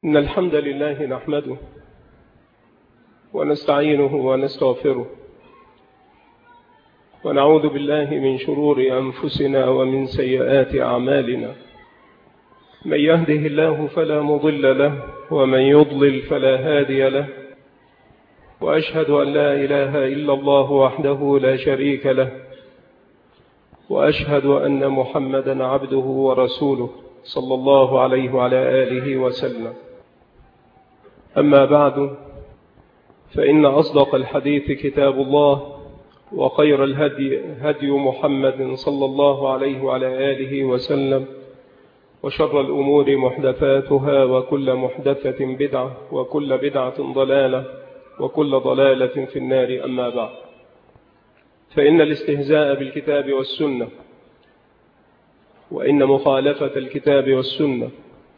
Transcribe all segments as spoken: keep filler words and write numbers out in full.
إن الحمد لله نحمده ونستعينه ونستغفره ونعوذ بالله من شرور أنفسنا ومن سيئات أعمالنا. من يهده الله فلا مضل له ومن يضلل فلا هادي له، وأشهد أن لا إله إلا الله وحده لا شريك له، وأشهد أن محمدا عبده ورسوله صلى الله عليه وعلى آله وسلم. أما بعد، فإن أصدق الحديث كتاب الله، وخير الهدي هدي محمد صلى الله عليه وعلى آله وسلم، وشر الأمور محدثاتها، وكل محدثة بدعة، وكل بدعة ضلالة، وكل ضلالة في النار. أما بعد، فإن الاستهزاء بالكتاب والسنة وإن مخالفة الكتاب والسنة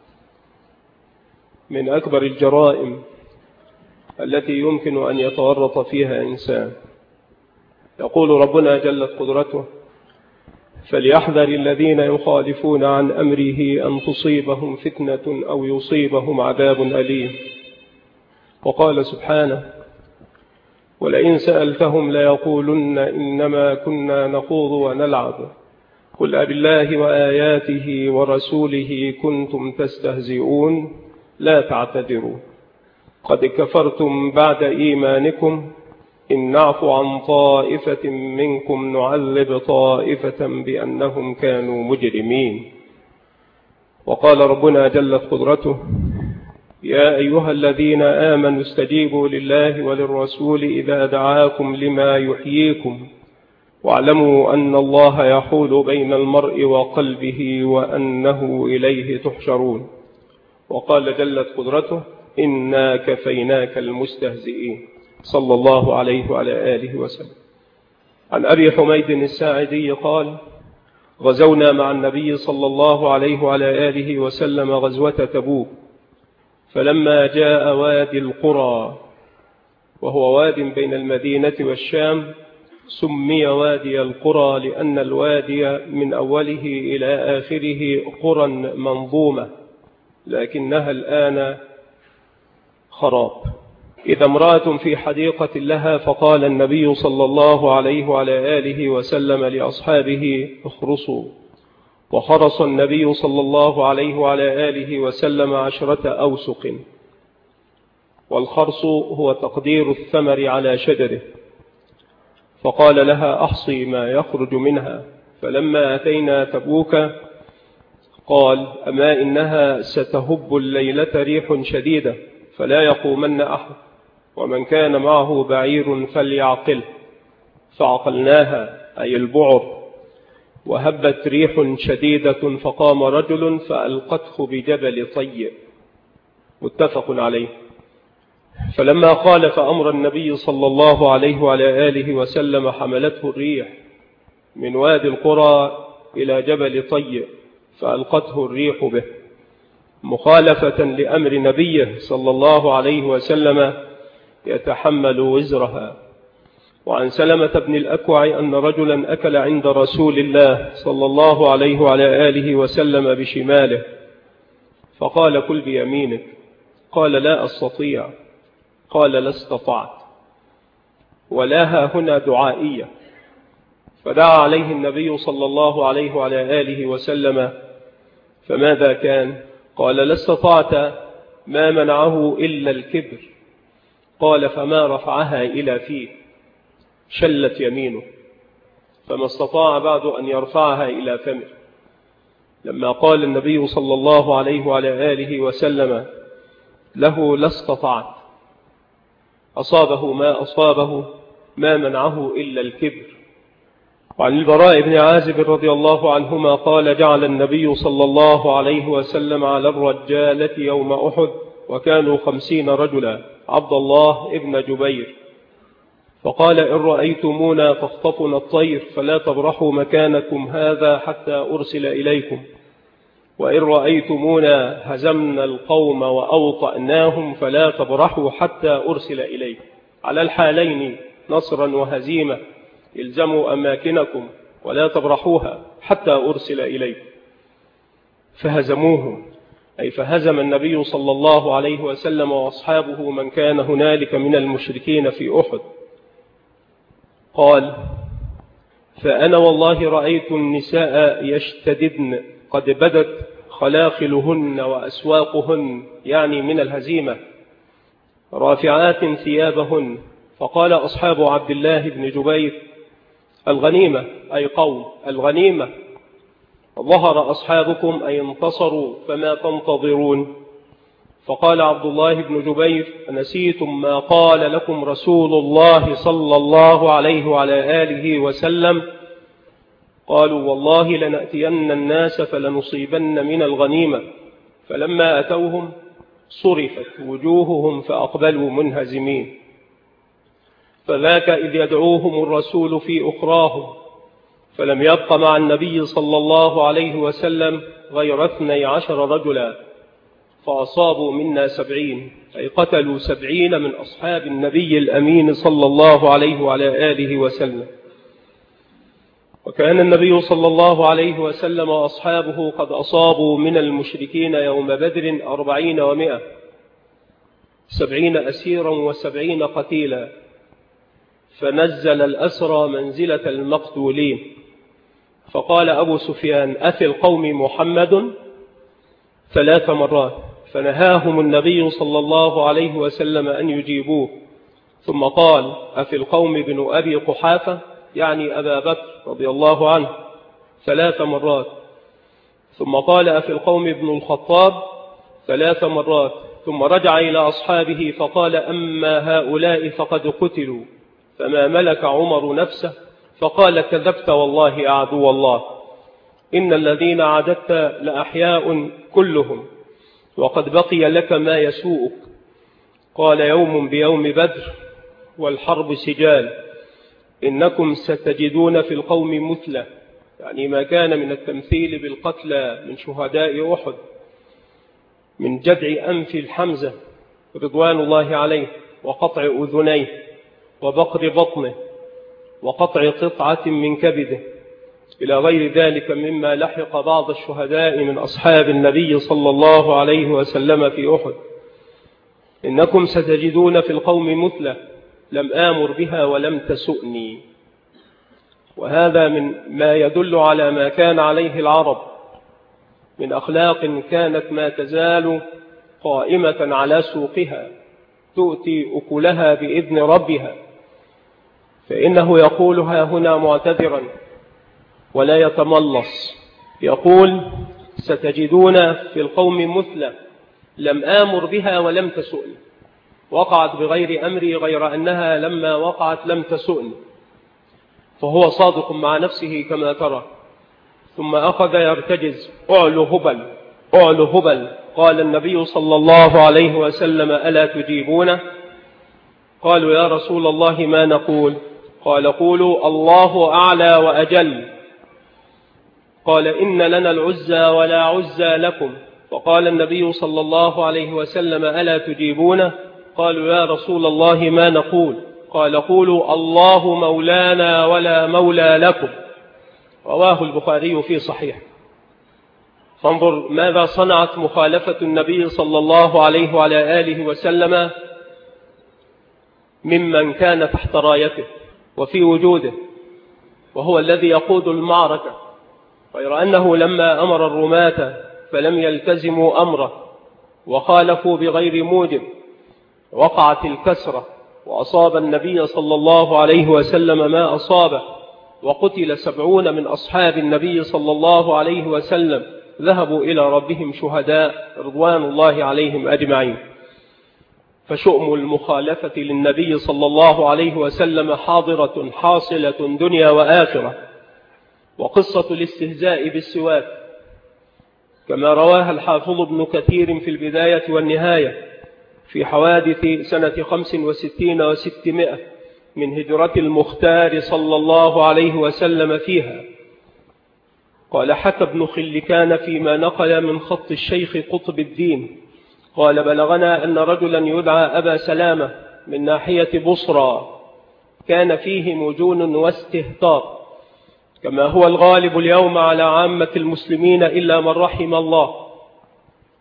من أكبر الجرائم التي يمكن أن يتورط فيها إنسان. يقول ربنا جلت قدرته: فليحذر الذين يخالفون عن أمره أن تصيبهم فتنة أو يصيبهم عذاب أليم. وقال سبحانه: ولئن سألتهم ليقولن إنما كنا نخوض ونلعب قل أبالله وآياته ورسوله كنتم تستهزئون لا تعتذروا قد كفرتم بعد إيمانكم إن نعفو عن طائفة منكم نعذب طائفة بأنهم كانوا مجرمين. وقال ربنا جلت قدرته: يا أيها الذين آمنوا استجيبوا لله وللرسول إذا دعاكم لما يحييكم واعلموا أن الله يحول بين المرء وقلبه وأنه إليه تحشرون. وقال جلت قدرته: إنا كفيناك المستهزئين، صلى الله عليه وعلى آله وسلم. عن أبي حميد الساعدي قال: غزونا مع النبي صلى الله عليه وعلى آله وسلم غزوة تبوك، فلما جاء وادي القرى، وهو واد بين المدينة والشام، سمي وادي القرى لأن الوادي من أوله إلى آخره قرى منظومة، لكنها الآن خراب. إذا امرأة في حديقة لها، فقال النبي صلى الله عليه وعلى آله وسلم لأصحابه: اخرصوا. وخرص النبي صلى الله عليه وعلى آله وسلم عشرة أوسق. والخرص هو تقدير الثمر على شجره. فقال لها: أحصي ما يخرج منها. فلما أتينا تبوك قال: أما إنها ستهب الليلة ريح شديدة فلا يقومن أحد، ومن كان معه بعير فليعقل. فعقلناها، أي البعر، وهبت ريح شديدة فقام رجل فألقته بجبل طيء، متفق عليه. فلما خالف أمر النبي صلى الله عليه وعلى آله وسلم حملته الريح من وادي القرى إلى جبل طيء فألقته الريح به، مخالفة لأمر نبيه صلى الله عليه وسلم يتحمل وزرها. وعن سلمة بن الأكوع أن رجلا أكل عند رسول الله صلى الله عليه وعلى آله وسلم بشماله، فقال: كل بيمينك. قال: لا أستطيع. قال: لا استطعت. ولاها هنا دعائية. فدعا عليه النبي صلى الله عليه وعلى آله وسلم، فماذا كان؟ قال: لا استطعت، ما منعه إلا الكبر. قال: فما رفعها إلى فيه، شلت يمينه، فما استطاع بعد أن يرفعها إلى فمه. لما قال النبي صلى الله عليه وعلى آله وسلم له: لا استطعت، أصابه ما أصابه، ما منعه إلا الكبر. وعن البراء بن عازب رضي الله عنهما قال: جعل النبي صلى الله عليه وسلم على الرجالة يوم أحد، وكانوا خمسين رجلا، عبد الله ابن جبير، فقال: إن رأيتمونا تخطفنا الطير فلا تبرحوا مكانكم هذا حتى أرسل إليكم، وإن رأيتمونا هزمنا القوم وأوطأناهم فلا تبرحوا حتى أرسل إليكم. على الحالين، نصرا وهزيمة، الزموا أماكنكم ولا تبرحوها حتى أرسل إليكم. فهزموهم أي فهزم النبي صلى الله عليه وسلم وأصحابه من كان هنالك من المشركين في أحد. قال: فأنا والله رأيت النساء يشتددن قد بدت خلاخلهن وأسواقهن، يعني من الهزيمة، رافعات ثيابهن. فقال أصحاب عبد الله بن جبير: الغنيمة، أي قوم الغنيمة، ظهر أصحابكم أي انتصروا، فما تنتظرون؟ فقال عبد الله بن جبير: نسيتم ما قال لكم رسول الله صلى الله عليه وعلى آله وسلم؟ قالوا: والله لنأتين الناس فلنصيبن من الغنيمة. فلما أتوهم صرفت وجوههم فأقبلوا منهزمين. فذاك إذ يدعوهم الرسول في أخراهم، فلم يبق مع النبي صلى الله عليه وسلم غير اثني عشر رجلا، فأصابوا منا سبعين، أي قتلوا سبعين من أصحاب النبي الأمين صلى الله عليه وعلى آله وسلم. وكان النبي صلى الله عليه وسلم وأصحابه قد أصابوا من المشركين يوم بدر أربعين ومائة، سبعين أسيرا وسبعين قتيلا، فنزل الأسرى منزلة المقتولين. فقال أبو سفيان: أفي القوم محمد؟ ثلاث مرات، فنهاهم النبي صلى الله عليه وسلم أن يجيبوه. ثم قال: أفي القوم بن أبي قحافة، يعني أبا بكر رضي الله عنه، ثلاث مرات. ثم قال: أفي القوم بن الخطاب، ثلاث مرات. ثم رجع إلى أصحابه فقال: أما هؤلاء فقد قتلوا. فما ملك عمر نفسه فقال: كذبت والله يا عدو الله، إن الذين عددت لأحياء كلهم، وقد بقي لك ما يسوءك. قال: يوم بيوم بدر والحرب سجال، إنكم ستجدون في القوم مثلة، يعني ما كان من التمثيل بالقتلى من شهداء أحد، من جدع أنف الحمزة رضوان الله عليه، وقطع أذنيه، وبقر بطنه، وقطع قطعة من كبده، إلى غير ذلك مما لحق بعض الشهداء من أصحاب النبي صلى الله عليه وسلم في أحد. إنكم ستجدون في القوم مثلة لم آمر بها ولم تسؤني. وهذا من ما يدل على ما كان عليه العرب من أخلاق كانت ما تزال قائمة على سوقها، تؤتي أكلها بإذن ربها. فإنه يقولها هنا معتذرا ولا يتملص، يقول: ستجدون في القوم مثلة لم آمر بها ولم تسؤني، وقعت بغير أمري، غير أنها لما وقعت لم تسؤني. فهو صادق مع نفسه كما ترى. ثم أخذ يرتجز: أعلو هبل، أعلو هبل. قال النبي صلى الله عليه وسلم: ألا تجيبونه؟ قالوا: يا رسول الله ما نقول؟ قال: قولوا: الله أعلى وأجل. قال: إن لنا العزى ولا عزى لكم. فقال النبي صلى الله عليه وسلم: ألا تجيبونه؟ قالوا: يا رسول الله ما نقول؟ قال: قولوا: الله مولانا ولا مولى لكم. رواه البخاري في صحيح. فانظر ماذا صنعت مخالفة النبي صلى الله عليه وعلى آله وسلم ممن كان تحت رايته وفي وجوده، وهو الذي يقود المعركة، غير أنه لما أمر الرماة فلم يلتزموا أمره وخالفوا بغير موجب، وقعت الكسرة وأصاب النبي صلى الله عليه وسلم ما أصابه، وقتل سبعون من أصحاب النبي صلى الله عليه وسلم، ذهبوا إلى ربهم شهداء رضوان الله عليهم أجمعين. فشؤم المخالفة للنبي صلى الله عليه وسلم حاضرة حاصلة دنيا وآخرة. وقصة الاستهزاء بالسواك كما رواها الحافظ ابن كثير في البداية والنهاية في حوادث سنة خمس وستين وستمائة من هجرة المختار صلى الله عليه وسلم فيها. قال: حكى ابن خلكان فيما نقل من خط الشيخ قطب الدين قال: بلغنا أن رجلا يدعى أبا سلامة من ناحية بصرى كان فيه مجون واستهتار، كما هو الغالب اليوم على عامة المسلمين إلا من رحم الله.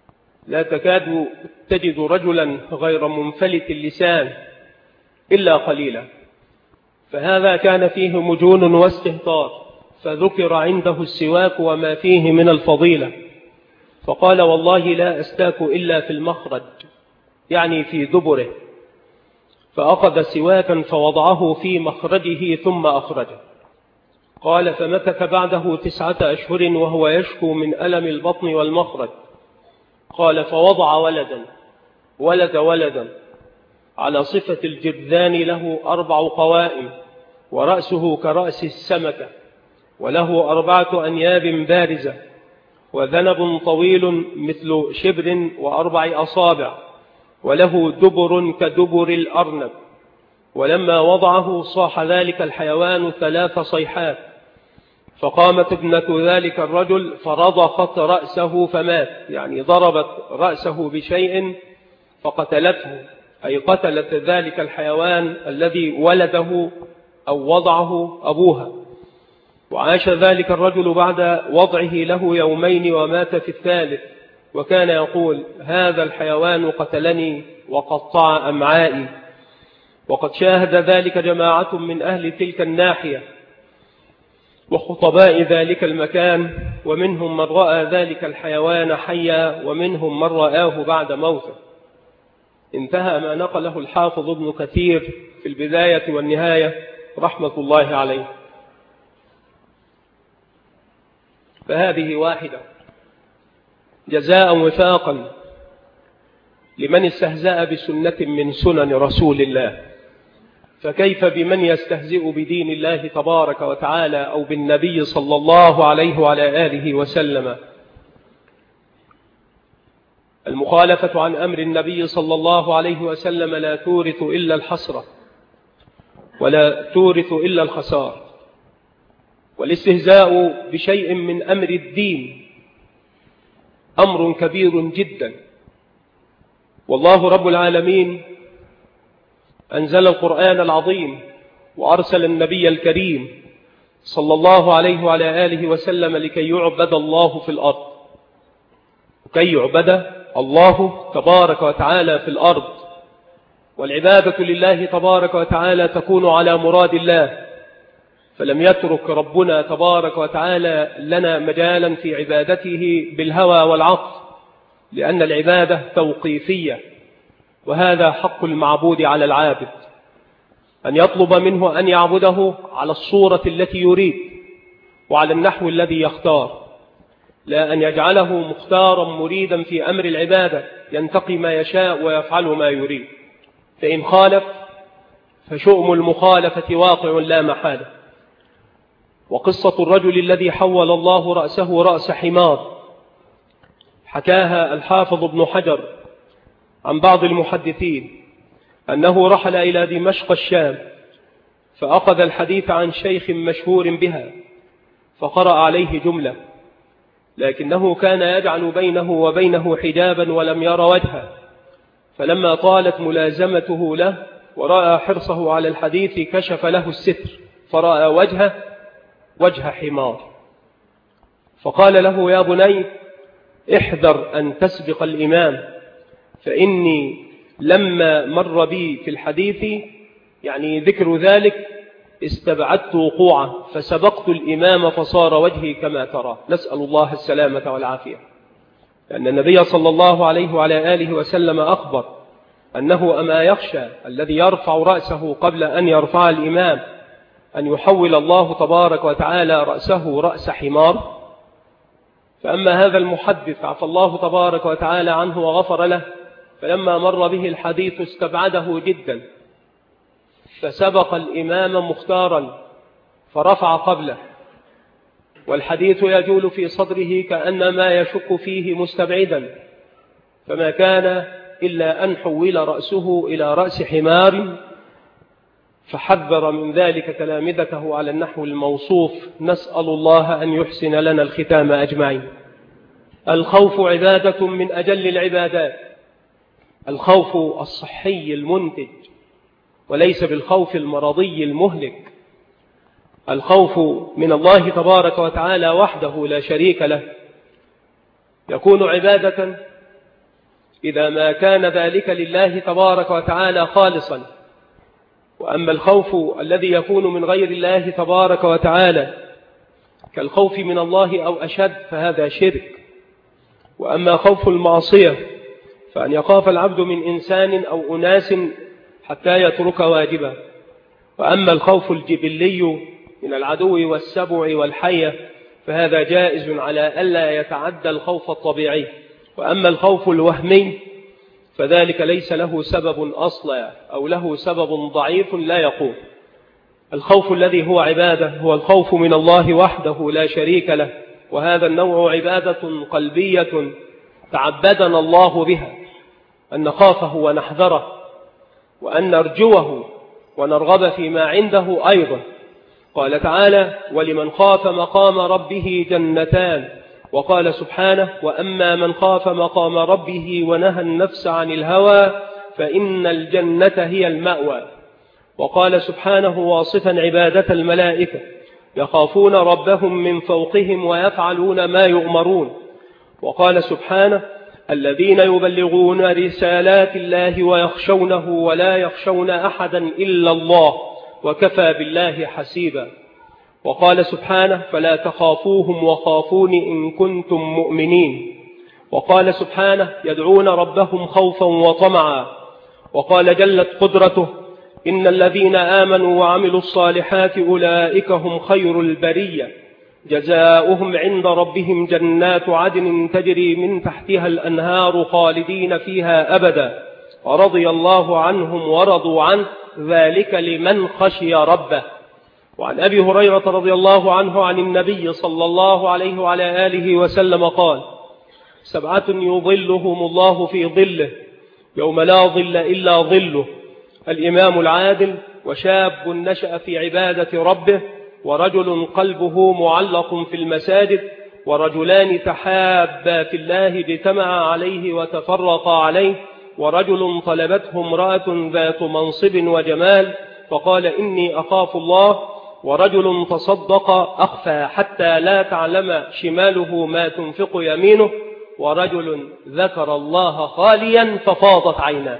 لا تكاد تجد رجلا غير منفلت اللسان إلا قليلا، فهذا كان فيه مجون واستهتار، فذكر عنده السواك وما فيه من الفضيلة، فقال والله لا أستاك إلا في المخرج، يعني في دبره، فأخذ سواكا فوضعه في مخرجه ثم أخرجه. قال فمكث بعده تسعة أشهر وهو يشكو من ألم البطن والمخرج. قال فوضع ولدا ولد ولدا على صفة الجرذان، له أربع قوائم ورأسه كرأس السمكة، وله أربعة أنياب بارزة وذنب طويل مثل شبر وأربع أصابع، وله دبر كدبر الأرنب. ولما وضعه صاح ذلك الحيوان ثلاث صيحات، فقامت ابنة ذلك الرجل فرضخت رأسه فمات، يعني ضربت رأسه بشيء فقتلته، أي قتلت ذلك الحيوان الذي ولده أو وضعه أبوها. وعاش ذلك الرجل بعد وضعه له يومين ومات في الثالث، وكان يقول هذا الحيوان قتلني وقطع أمعائي. وقد شاهد ذلك جماعة من أهل تلك الناحية وخطباء ذلك المكان، ومنهم من رأى ذلك الحيوان حيا، ومنهم من رآه بعد موته. انتهى ما نقله الحافظ ابن كثير في البداية والنهاية رحمة الله عليه. فهذه واحدة جزاء وفاقا لمن استهزأ بسنة من سنن رسول الله، فكيف بمن يستهزئ بدين الله تبارك وتعالى أو بالنبي صلى الله عليه وعلى آله وسلم. المخالفة عن أمر النبي صلى الله عليه وسلم لا تورث إلا الحسرة ولا تورث إلا الخسار، والاستهزاء بشيء من أمر الدين أمر كبير جدا. والله رب العالمين أنزل القرآن العظيم وأرسل النبي الكريم صلى الله عليه وعلى آله وسلم لكي يعبد الله في الأرض، كي يعبد الله تبارك وتعالى في الأرض. والعبادة لله تبارك وتعالى تكون على مراد الله، فلم يترك ربنا تبارك وتعالى لنا مجالا في عبادته بالهوى والعقل، لأن العبادة توقيفية، وهذا حق المعبود على العابد، أن يطلب منه أن يعبده على الصورة التي يريد وعلى النحو الذي يختار، لا أن يجعله مختارا مريدا في أمر العبادة ينتقي ما يشاء ويفعل ما يريد. فإن خالف فشؤم المخالفة واقع لا محالة. وقصة الرجل الذي حول الله رأسه رأس حمار حكاها الحافظ ابن حجر عن بعض المحدثين أنه رحل إلى دمشق الشام، فأخذ الحديث عن شيخ مشهور بها فقرأ عليه جملة، لكنه كان يجعل بينه وبينه حجابا ولم ير وجهه، فلما طالت ملازمته له ورأى حرصه على الحديث كشف له الستر فرأى وجهه وجه حمار، فقال له يا بني احذر أن تسبق الإمام، فإني لما مر بي في الحديث يعني ذكر ذلك استبعدت وقوعه فسبقت الإمام فصار وجهي كما ترى. نسأل الله السلامة والعافية. لأن النبي صلى الله عليه وعلى آله وسلم أخبر أنه أما يخشى الذي يرفع رأسه قبل أن يرفع الإمام أن يحول الله تبارك وتعالى رأسه رأس حمار. فأما هذا المحدث عفى الله تبارك وتعالى عنه وغفر له، فلما مر به الحديث استبعده جدا فسبق الإمام مختارا فرفع قبله، والحديث يجول في صدره كأنما يشك فيه مستبعدا، فما كان إلا أن حول رأسه إلى رأس حمار، فحذر من ذلك تلامذته على النحو الموصوف. نسأل الله أن يحسن لنا الختام أجمعين. الخوف عبادة من أجل العبادات، الخوف الصحي المنتج وليس بالخوف المرضي المهلك. الخوف من الله تبارك وتعالى وحده لا شريك له يكون عبادة إذا ما كان ذلك لله تبارك وتعالى خالصا. وأما الخوف الذي يكون من غير الله تبارك وتعالى كالخوف من الله أو أشد فهذا شرك. وأما خوف المعصية فأن يخاف العبد من إنسان أو أناس حتى يترك واجبا. وأما الخوف الجبلي من العدو والسبع والحية فهذا جائز على ألا يتعدى الخوف الطبيعي. وأما الخوف الوهمي فذلك ليس له سبب أصلا أو له سبب ضعيف لا يقوم. الخوف الذي هو عبادة هو الخوف من الله وحده لا شريك له، وهذا النوع عبادة قلبية تعبدنا الله بها، أن نخافه ونحذره وأن نرجوه ونرغب فيما عنده أيضا. قال تعالى: ولمن خاف مقام ربه جنتان. وقال سبحانه: وأما من خاف مقام ربه ونهى النفس عن الهوى فإن الجنة هي المأوى. وقال سبحانه واصفا عبادة الملائكة: يخافون ربهم من فوقهم ويفعلون ما يؤمرون. وقال سبحانه: الذين يبلغون رسالات الله ويخشونه ولا يخشون أحدا إلا الله وكفى بالله حسيبا. وقال سبحانه: فلا تخافوهم وخافون إن كنتم مؤمنين. وقال سبحانه: يدعون ربهم خوفا وطمعا. وقال جلت قدرته: إن الذين آمنوا وعملوا الصالحات أولئك هم خير البرية جزاؤهم عند ربهم جنات عدن تجري من تحتها الأنهار خالدين فيها أبدا ورضي الله عنهم ورضوا عنه ذلك لمن خشي ربه. وعن أبي هريرة رضي الله عنه عن النبي صلى الله عليه وعلى آله وسلم قال: سبعة يظلهم الله في ظله يوم لا ظل إلا ظله: الإمام العادل، وشاب نشأ في عبادة ربه، ورجل قلبه معلق في المساجد، ورجلان تحابا في الله اجتمعا عليه وتفرقا عليه، ورجل طلبته امرأة ذات منصب وجمال فقال إني أخاف الله، ورجل تصدق أخفى حتى لا تعلم شماله ما تنفق يمينه، ورجل ذكر الله خاليا ففاضت عيناه.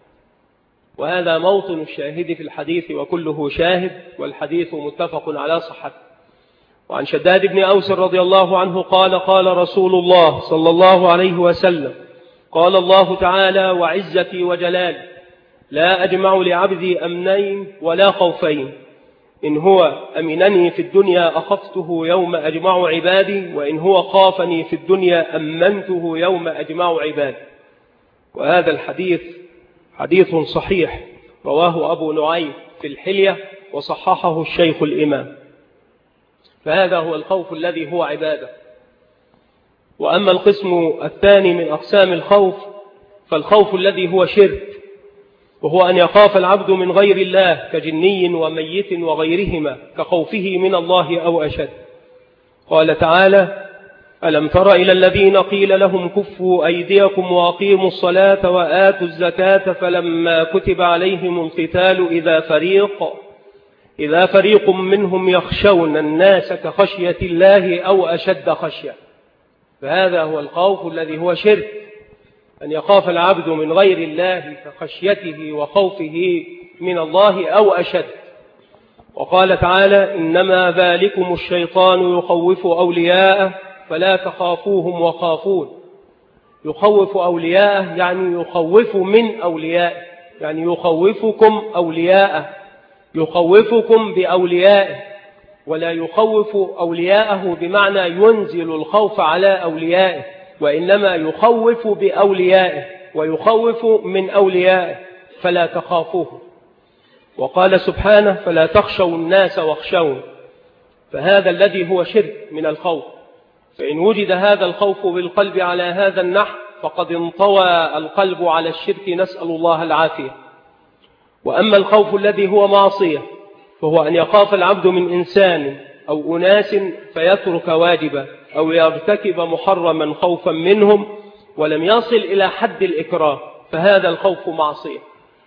وهذا موطن الشاهد في الحديث وكله شاهد، والحديث متفق على صحته. وعن شداد بن أوس رضي الله عنه قال: قال رسول الله صلى الله عليه وسلم: قال الله تعالى: وعزتي وجلالي لا أجمع لعبدي أمنين ولا خوفين، إن هو أمنني في الدنيا أخفته يوم أجمع عبادي، وإن هو خافني في الدنيا أمنته يوم أجمع عبادي. وهذا الحديث حديث صحيح رواه أبو نعيم في الحلية وصححه الشيخ الإمام. فهذا هو الخوف الذي هو عبادة. وأما القسم الثاني من أقسام الخوف فالخوف الذي هو شرك، وهو أن يخاف العبد من غير الله كجني وميت وغيرهما كخوفه من الله أو أشد. قال تعالى: ألم تر إلى الذين قيل لهم كفوا أيديكم وأقيموا الصلاة وآتوا الزكاة فلما كتب عليهم القتال إذا فريق إذا فريق منهم يخشون الناس كخشية الله أو أشد خشية. فهذا هو الخوف الذي هو شرك، أن يخاف العبد من غير الله كخشيته وخوفه من الله أو أشد. وقال تعالى: إنما ذلكم الشيطان يخوف أولياءه فلا تخافوهم وخافون. يخوف أولياءه يعني يخوف من أوليائه، يعني يخوفكم أولياءه، يخوفكم بأوليائه، ولا يخوف أولياءه بمعنى ينزل الخوف على أوليائه، وإنما يخوف بأوليائه ويخوف من أوليائه فلا تخافوه. وقال سبحانه: فلا تخشوا الناس واخشون. فهذا الذي هو شرك من الخوف. فإن وجد هذا الخوف بالقلب على هذا النحو فقد انطوى القلب على الشرك، نسأل الله العافية. وأما الخوف الذي هو معصية فهو أن يخاف العبد من إنسان أو أناس فيترك واجبا أو يرتكب محرما خوفا منهم ولم يصل إلى حد الإكراه، فهذا الخوف معصية.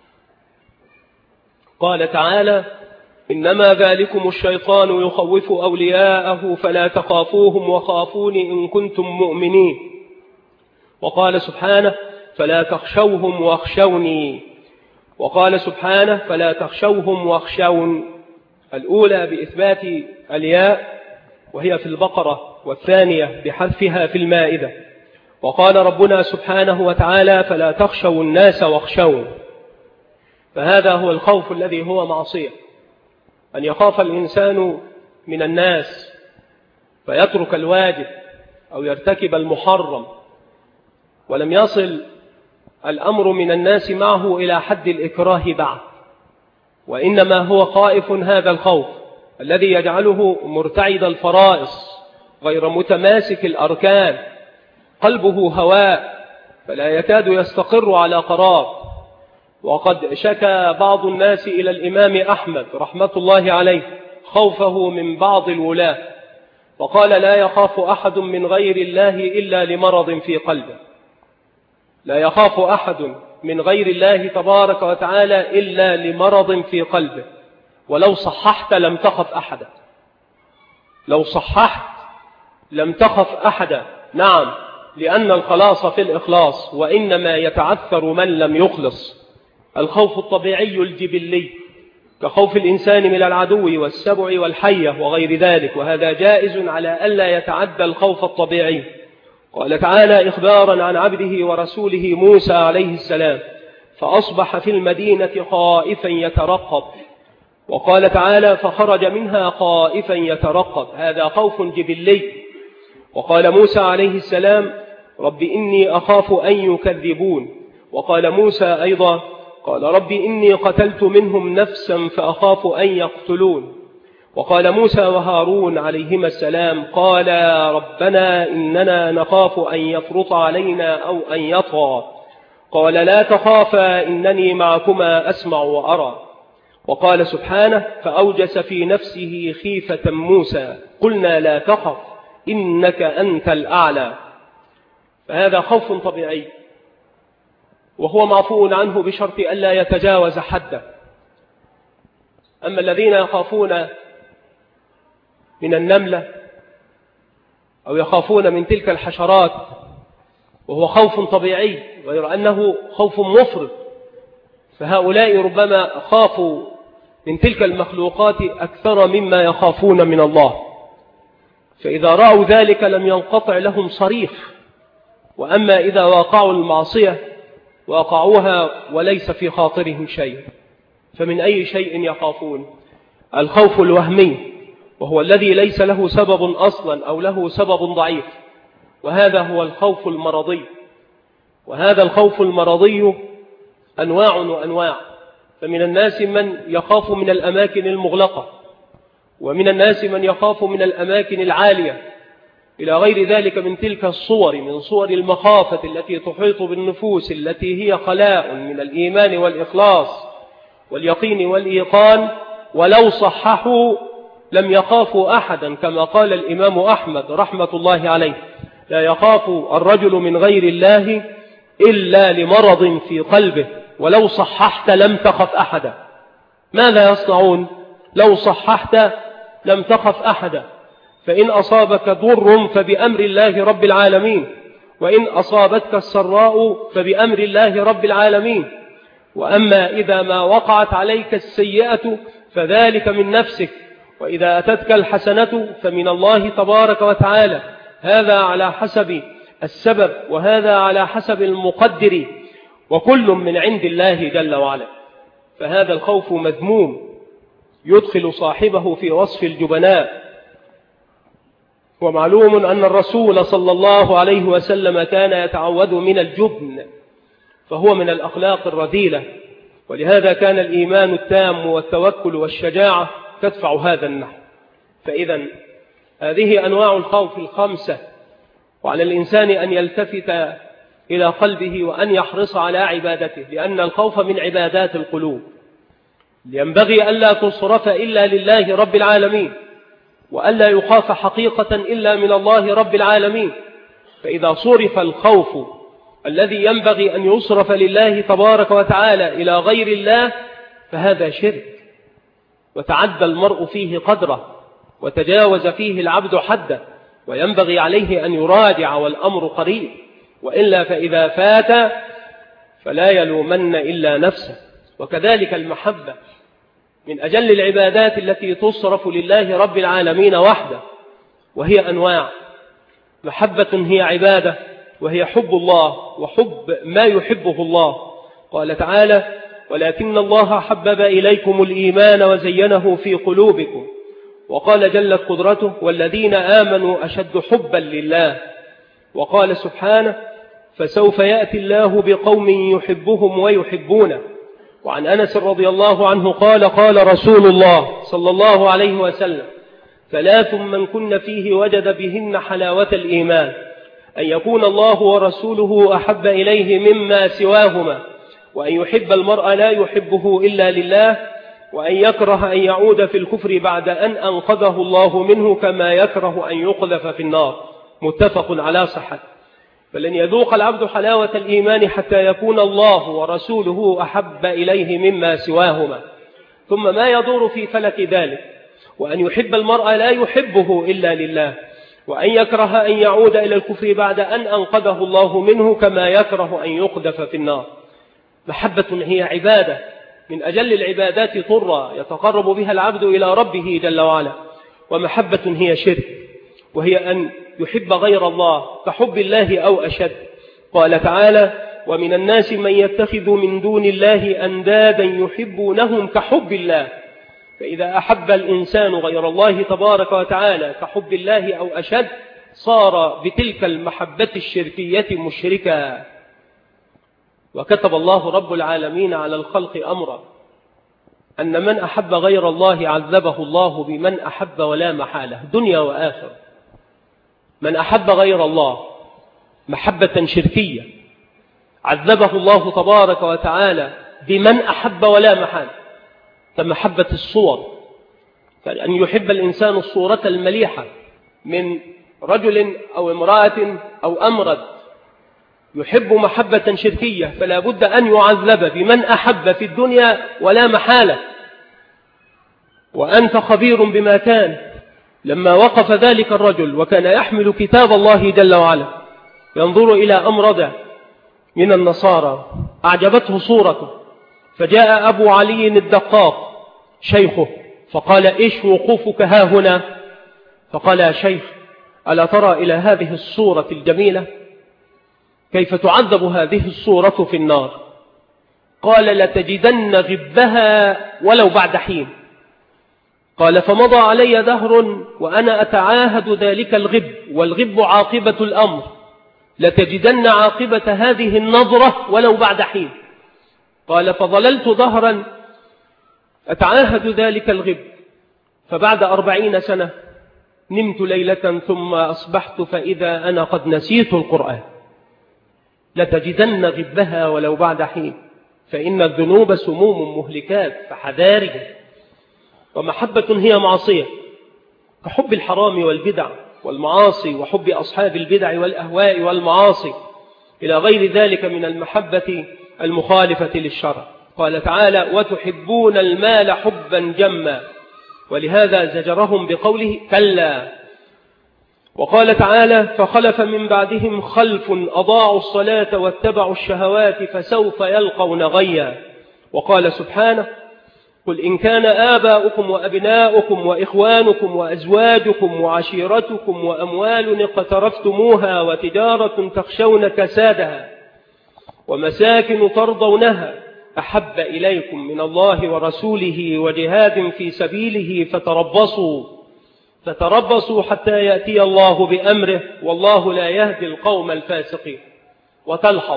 قال تعالى: إنما ذلكم الشيطان يخوف أولياءه فلا تخافوهم وخافون إن كنتم مؤمنين. وقال سبحانه: فلا تخشوهم واخشوني. وقال سبحانه فلا تخشوهم واخشون، الأولى بإثبات الياء وهي في البقرة، والثانية بحذفها في المائدة. وقال ربنا سبحانه وتعالى فلا تخشوا الناس واخشون، فهذا هو الخوف الذي هو معصية، أن يخاف الإنسان من الناس فيترك الواجب أو يرتكب المحرم، ولم يصل الأمر من الناس معه إلى حد الإكراه بعد، وإنما هو خائف هذا الخوف الذي يجعله مرتعد الفرائص غير متماسك الأركان، قلبه هواء فلا يكاد يستقر على قرار. وقد شكى بعض الناس إلى الإمام أحمد رحمة الله عليه خوفه من بعض الولاة، وقال لا يخاف أحد من غير الله إلا لمرض في قلبه، لا يخاف أحد من غير الله تبارك وتعالى إلا لمرض في قلبه. ولو صححت لم تخف أحدا، لو صححت لم تخف أحدا. نعم، لأن الخلاص في الإخلاص، وإنما يتعثر من لم يخلص. الخوف الطبيعي الجبلي كخوف الإنسان من العدو والسبع والحية وغير ذلك، وهذا جائز على ألا يتعدى الخوف الطبيعي. قال تعالى إخبارا عن عبده ورسوله موسى عليه السلام فأصبح في المدينة خائفا يترقب. وقال تعالى فخرج منها خائفا يترقب، هذا خوف جبلي. وقال موسى عليه السلام رب إني أخاف أن يكذبون. وقال موسى أيضا قال رب إني قتلت منهم نفسا فأخاف أن يقتلون. وقال موسى وهارون عليهما السلام قال ربنا إننا نخاف أن يفرط علينا أو أن يطغى. قال لا تخافا إنني معكما أسمع وأرى. وقال سبحانه فأوجس في نفسه خيفة موسى قلنا لا تخف إنك أنت الأعلى. فهذا خوف طبيعي، وهو معفو عنه بشرط ألا يتجاوز حده. أما الذين يخافون من النملة أو يخافون من تلك الحشرات وهو خوف طبيعي غير أنه خوف مفرط، فهؤلاء ربما خافوا من تلك المخلوقات أكثر مما يخافون من الله، فإذا رأوا ذلك لم ينقطع لهم صريخ. وأما إذا واقعوا المعصية واقعوها وليس في خاطرهم شيء، فمن أي شيء يخافون؟ الخوف الوهمي، وهو الذي ليس له سبب أصلا أو له سبب ضعيف، وهذا هو الخوف المرضي. وهذا الخوف المرضي أنواع وأنواع، فمن الناس من يخاف من الأماكن المغلقة، ومن الناس من يخاف من الأماكن العالية، إلى غير ذلك من تلك الصور من صور المخافة التي تحيط بالنفوس، التي هي خلاء من الإيمان والإخلاص واليقين والإيقان. ولو صححوا لم يخافوا أحدا، كما قال الإمام أحمد رحمة الله عليه لا يخاف الرجل من غير الله إلا لمرض في قلبه. ولو صححت لم تخف أحدا. ماذا يصنعون لو صححت لم تخف أحدا؟ فإن أصابك ضر فبأمر الله رب العالمين، وإن أصابتك السراء فبأمر الله رب العالمين. وأما إذا ما وقعت عليك السيئة فذلك من نفسك، وإذا أتتك الحسنة فمن الله تبارك وتعالى. هذا على حسب السبب وهذا على حسب المقدر، وكل من عند الله جل وعلا. فهذا الخوف مذموم يدخل صاحبه في وصف الجبناء. ومعلوم أن الرسول صلى الله عليه وسلم كان يتعوذ من الجبن، فهو من الأخلاق الرذيلة، ولهذا كان الإيمان التام والتوكل والشجاعة تدفع هذا النحو. فإذا هذه أنواع الخوف الخمسة، وعلى الإنسان أن يلتفت إلى قلبه وأن يحرص على عبادته، لأن الخوف من عبادات القلوب. ينبغي ألا تصرف إلا لله رب العالمين، وألا يخاف حقيقة إلا من الله رب العالمين. فإذا صرف الخوف الذي ينبغي أن يصرف لله تبارك وتعالى إلى غير الله فهذا شرك، وتعدى المرء فيه قدره، وتجاوز فيه العبد حده، وينبغي عليه أن يراجع والأمر قريب. وإلا فإذا فات فلا يلومن إلا نفسه. وكذلك المحبة من أجل العبادات التي تصرف لله رب العالمين وحده، وهي أنواع. محبة هي عبادة، وهي حب الله وحب ما يحبه الله. قال تعالى: ولكن الله حبب إليكم الإيمان وزينه في قلوبكم. وقال جلت قدرته: والذين آمنوا أشد حبا لله. وقال سبحانه: فسوف يأتي الله بقوم يحبهم ويحبونه. وعن أنس رضي الله عنه قال: قال رسول الله صلى الله عليه وسلم: ثلاث من كن فيه وجد بهن حلاوة الإيمان: أن يكون الله ورسوله أحب إليه مما سواهما، وأن يحب المرء لا يحبه إلا لله، وأن يكره أن يعود في الكفر بعد أن أنقذه الله منه كما يكره أن يقذف في النار. متفق على صحته. فلن يذوق العبد حلاوة الإيمان حتى يكون الله ورسوله أحب إليه مما سواهما. ثم ما يدور في فلك ذلك: وأن يحب المرء لا يحبه إلا لله، وأن يكره أن يعود إلى الكفر بعد أن أنقذه الله منه كما يكره أن يقذف في النار. محبة هي عبادة من أجل العبادات طرة يتقرب بها العبد إلى ربه جل وعلا. ومحبة هي شرك، وهي أن يحب غير الله كحب الله أو أشد. قال تعالى: ومن الناس من يتخذ من دون الله أندادا يحبونهم كحب الله. فإذا أحب الإنسان غير الله تبارك وتعالى كحب الله أو أشد، صار بتلك المحبة الشركية مشركا. وكتب الله رب العالمين على الخلق أمرا أن من أحب غير الله عذبه الله بمن أحب ولا محالة، دنيا وآخرة. من أحب غير الله محبة شركية عذبه الله تبارك وتعالى بمن أحب ولا محالة، كمحبة الصور. فأن يحب الإنسان الصورة المليحة من رجل أو امرأة أو أمرد، يحب محبة شركية، فلا بد أن يعذب بمن أحب في الدنيا ولا محالة. وأنت خبير بما كان لما وقف ذلك الرجل وكان يحمل كتاب الله جل وعلا، ينظر إلى أمرد من النصارى أعجبته صورته، فجاء أبو علي الدقاق شيخه فقال: إيش وقوفك ها هنا؟ فقال: يا شيخ، ألا ترى إلى هذه الصورة الجميلة كيف تعذب هذه الصورة في النار؟ قال: لتجدن غبها ولو بعد حين. قال: فمضى علي دهر وأنا أتعاهد ذلك الغب، والغب عاقبة الأمر، لتجدن عاقبة هذه النظرة ولو بعد حين. قال: فظللت دهرا أتعاهد ذلك الغب، فبعد أربعين سنة نمت ليلة ثم أصبحت فإذا أنا قد نسيت القرآن. لتجدن غبها ولو بعد حين، فإن الذنوب سموم مهلكات فحذارها. ومحبة هي معصية، كحب الحرام والبدع والمعاصي، وحب أصحاب البدع والأهواء والمعاصي إلى غير ذلك من المحبة المخالفة للشرع. قال تعالى: وتحبون المال حبا جما، ولهذا زجرهم بقوله: كلا. وقال تعالى: فخلف من بعدهم خلف أضاعوا الصلاة واتبعوا الشهوات فسوف يلقون غيا. وقال سبحانه: قل إن كان آباؤكم وأبناؤكم وإخوانكم وأزواجكم وعشيرتكم وأموال اقترفتموها وتجارة تخشون كسادها ومساكن ترضونها أحب إليكم من الله ورسوله وجهاد في سبيله فتربصوا فتربصوا حتى يأتي الله بأمره والله لا يهدي القوم الفاسقين. وتلحظ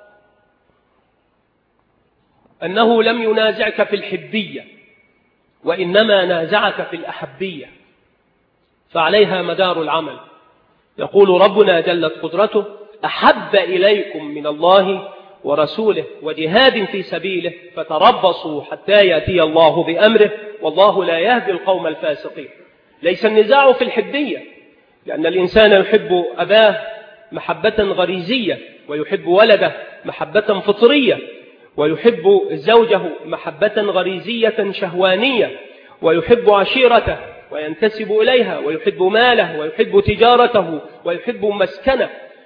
أنه لم ينازعك في الحبية، وإنما نازعك في الأحبية، فعليها مدار العمل. يقول ربنا جلت قدرته: أحب إليكم من الله ورسوله وجهاد في سبيله فتربصوا حتى يأتي الله بأمره والله لا يهدي القوم الفاسقين. ليس النزاع في الحبية، لأن الإنسان يحب أباه محبة غريزية، ويحب ولده محبة فطرية، ويحب زوجه محبة غريزية شهوانية، ويحب عشيرته وينتسب إليها، ويحب ماله، ويحب تجارته، ويحب مسكنه.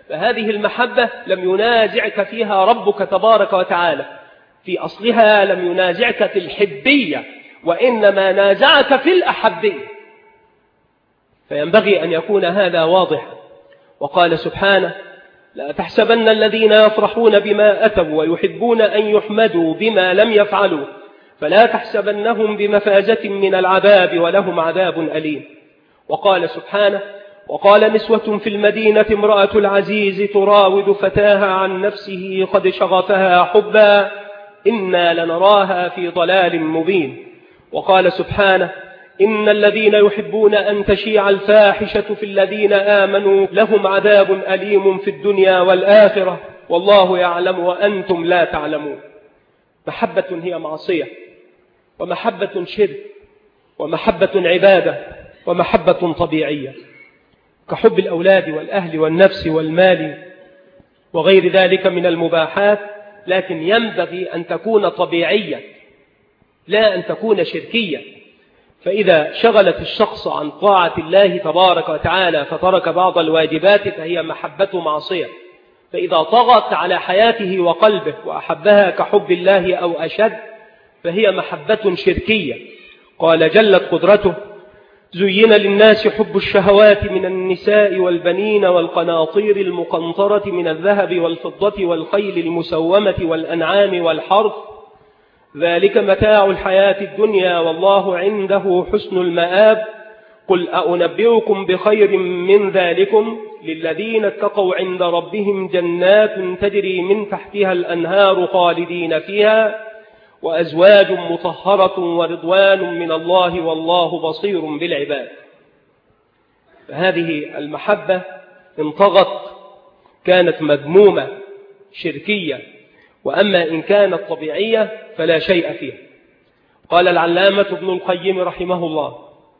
فهذه المحبة لم ينازعك فيها ربك تبارك وتعالى، في أصلها لم ينازعك في الحبية، وإنما نازعك في الأحبية، فينبغي أن يكون هذا واضحا. وقال سبحانه: لا تحسبن الذين يفرحون بما أتوا ويحبون أن يحمدوا بما لم يفعلوا فلا تحسبنهم بمفازة من العذاب ولهم عذاب أليم. وقال سبحانه: وقال نسوة في المدينة امرأة العزيز تراود فتاها عن نفسه قد شغفها حبا إنا لنراها في ضلال مبين. وقال سبحانه: إن الذين يحبون أن تشيع الفاحشة في الذين آمنوا لهم عذاب أليم في الدنيا والآخرة والله يعلم وأنتم لا تعلمون. محبة هي معصية، ومحبة شرك، ومحبة عبادة، ومحبة طبيعية، كحب الأولاد والأهل والنفس والمال وغير ذلك من المباحات، لكن ينبغي أن تكون طبيعية لا أن تكون شركية. فإذا شغلت الشخص عن طاعة الله تبارك وتعالى فترك بعض الواجبات فهي محبة معصية. فإذا طغت على حياته وقلبه وأحبها كحب الله أو أشد فهي محبة شركية. قال جلت قدرته: زين للناس حب الشهوات من النساء والبنين والقناطير المقنطرة من الذهب والفضة والخيل المسومة والأنعام والحرث ذلك متاع الحياة الدنيا والله عنده حسن المآب قل أنبئكم بخير من ذلكم للذين اتقوا عند ربهم جنات تجري من تحتها الأنهار خالدين فيها وأزواج مطهرة ورضوان من الله والله بصير بالعباد. فهذه المحبة انطغت كانت مذمومة شركية، وأما إن كانت طبيعية فلا شيء فيها. قال العلامة ابن القيم رحمه الله: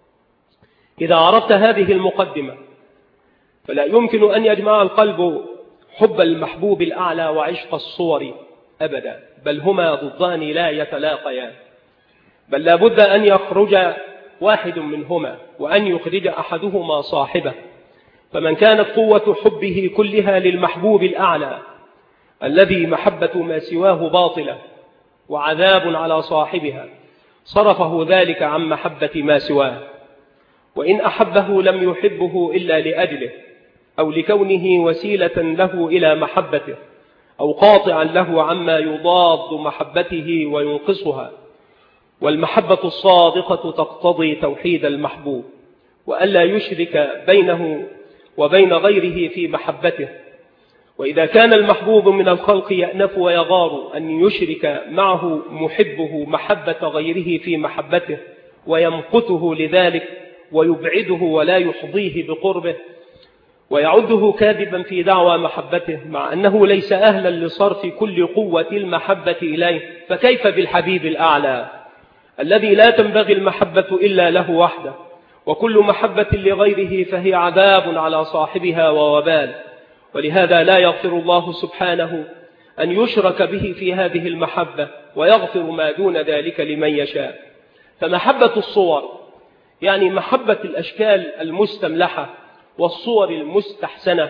إذا عرفت هذه المقدمة فلا يمكن أن يجمع القلب حب المحبوب الأعلى وعشق الصور أبدا، بل هما ضدان لا يتلاقيان، بل لا بد أن يخرج واحد منهما وأن يخرج أحدهما صاحبه. فمن كانت قوة حبه كلها للمحبوب الأعلى الذي محبة ما سواه باطلة وعذاب على صاحبها صرفه ذلك عن محبة ما سواه، وإن أحبه لم يحبه إلا لأجله أو لكونه وسيلة له إلى محبته أو قاطعا له عما يضاد محبته وينقصها. والمحبة الصادقة تقتضي توحيد المحبوب وألا يشرك بينه وبين غيره في محبته. وإذا كان المحبوب من الخلق يأنف ويغار أن يشرك معه محبه محبة غيره في محبته ويمقته لذلك ويبعده ولا يحظيه بقربه ويعده كاذبا في دعوى محبته مع أنه ليس أهلا لصرف كل قوة المحبة إليه، فكيف بالحبيب الأعلى الذي لا تنبغي المحبة إلا له وحده، وكل محبة لغيره فهي عذاب على صاحبها ووبال. ولهذا لا يغفر الله سبحانه أن يشرك به في هذه المحبة ويغفر ما دون ذلك لمن يشاء. فمحبة الصور يعني محبة الأشكال المستملحة والصور المستحسنة،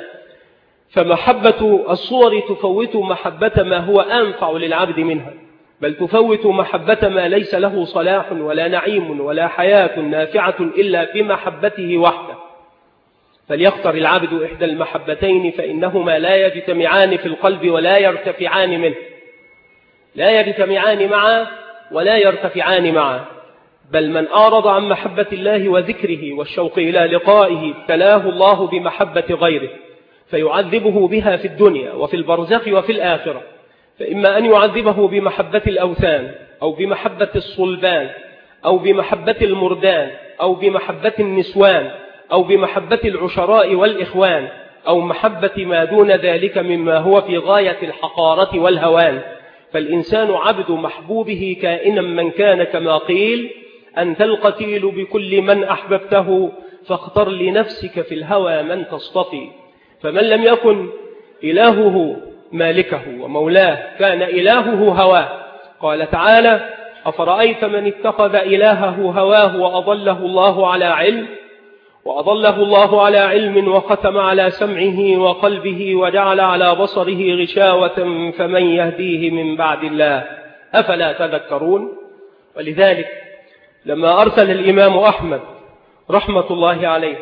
فمحبة الصور تفوت محبة ما هو أنفع للعبد منها، بل تفوت محبة ما ليس له صلاح ولا نعيم ولا حياة نافعة إلا بمحبته وحده. فليختر العبد إحدى المحبتين فإنهما لا يجتمعان في القلب ولا يرتفعان منه، لا يجتمعان معا ولا يرتفعان معا، بل من أعرض عن محبة الله وذكره والشوق إلى لقائه ابتلاه الله بمحبة غيره فيعذبه بها في الدنيا وفي البرزخ وفي الآخرة. فإما أن يعذبه بمحبة الأوثان أو بمحبة الصلبان أو بمحبة المردان أو بمحبة النسوان أو بمحبة العشراء والإخوان أو محبة ما دون ذلك مما هو في غاية الحقارة والهوان. فالإنسان عبد محبوبه كائنا من كان، كما قيل: أنت القتيل بكل من أحببته فاختر لنفسك في الهوى من تصطفي. فمن لم يكن إلهه مالكه ومولاه كان إلهه هواه. قال تعالى: أفرأيت من اتخذ إلهه هواه وأضله الله على علم وأضله الله على علم وختم على سمعه وقلبه وجعل على بصره غشاوة فمن يهديه من بعد الله أفلا تذكرون. ولذلك لما أرسل الإمام أحمد رحمة الله عليه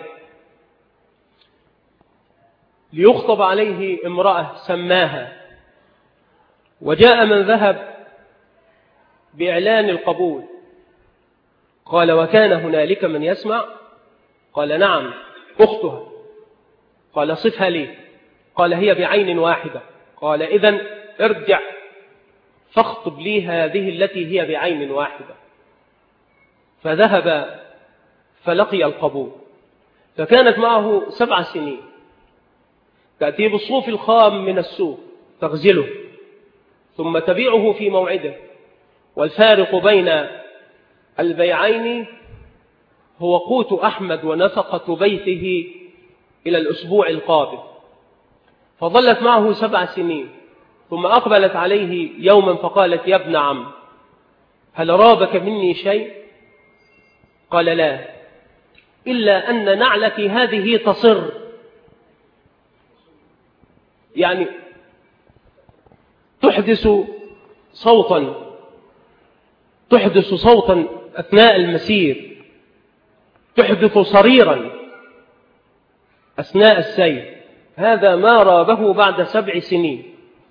ليخطب عليه امرأة سماها، وجاء من ذهب بإعلان القبول، قال: وكان هنالك من يسمع؟ قال: نعم، أختها. قال: صفها لي. قال: هي بعين واحدة. قال: إذن ارجع فاخطب لي هذه التي هي بعين واحدة. فذهب فلقي القبول، فكانت معه سبع سنين، تأتي بالصوف الخام من السوق تغزله ثم تبيعه في موعده، والفارق بين البيعين هو قوت أحمد ونفقة بيته إلى الأسبوع القابل. فظلت معه سبع سنين، ثم أقبلت عليه يوما فقالت: يا ابن عم، هل رابك مني شيء؟ قال: لا، إلا أن نعلك هذه تصر، يعني تحدث صوتا تحدث صوتا أثناء المسير، تحدث صريرا أثناء السير. هذا ما رابه بعد سبع سنين.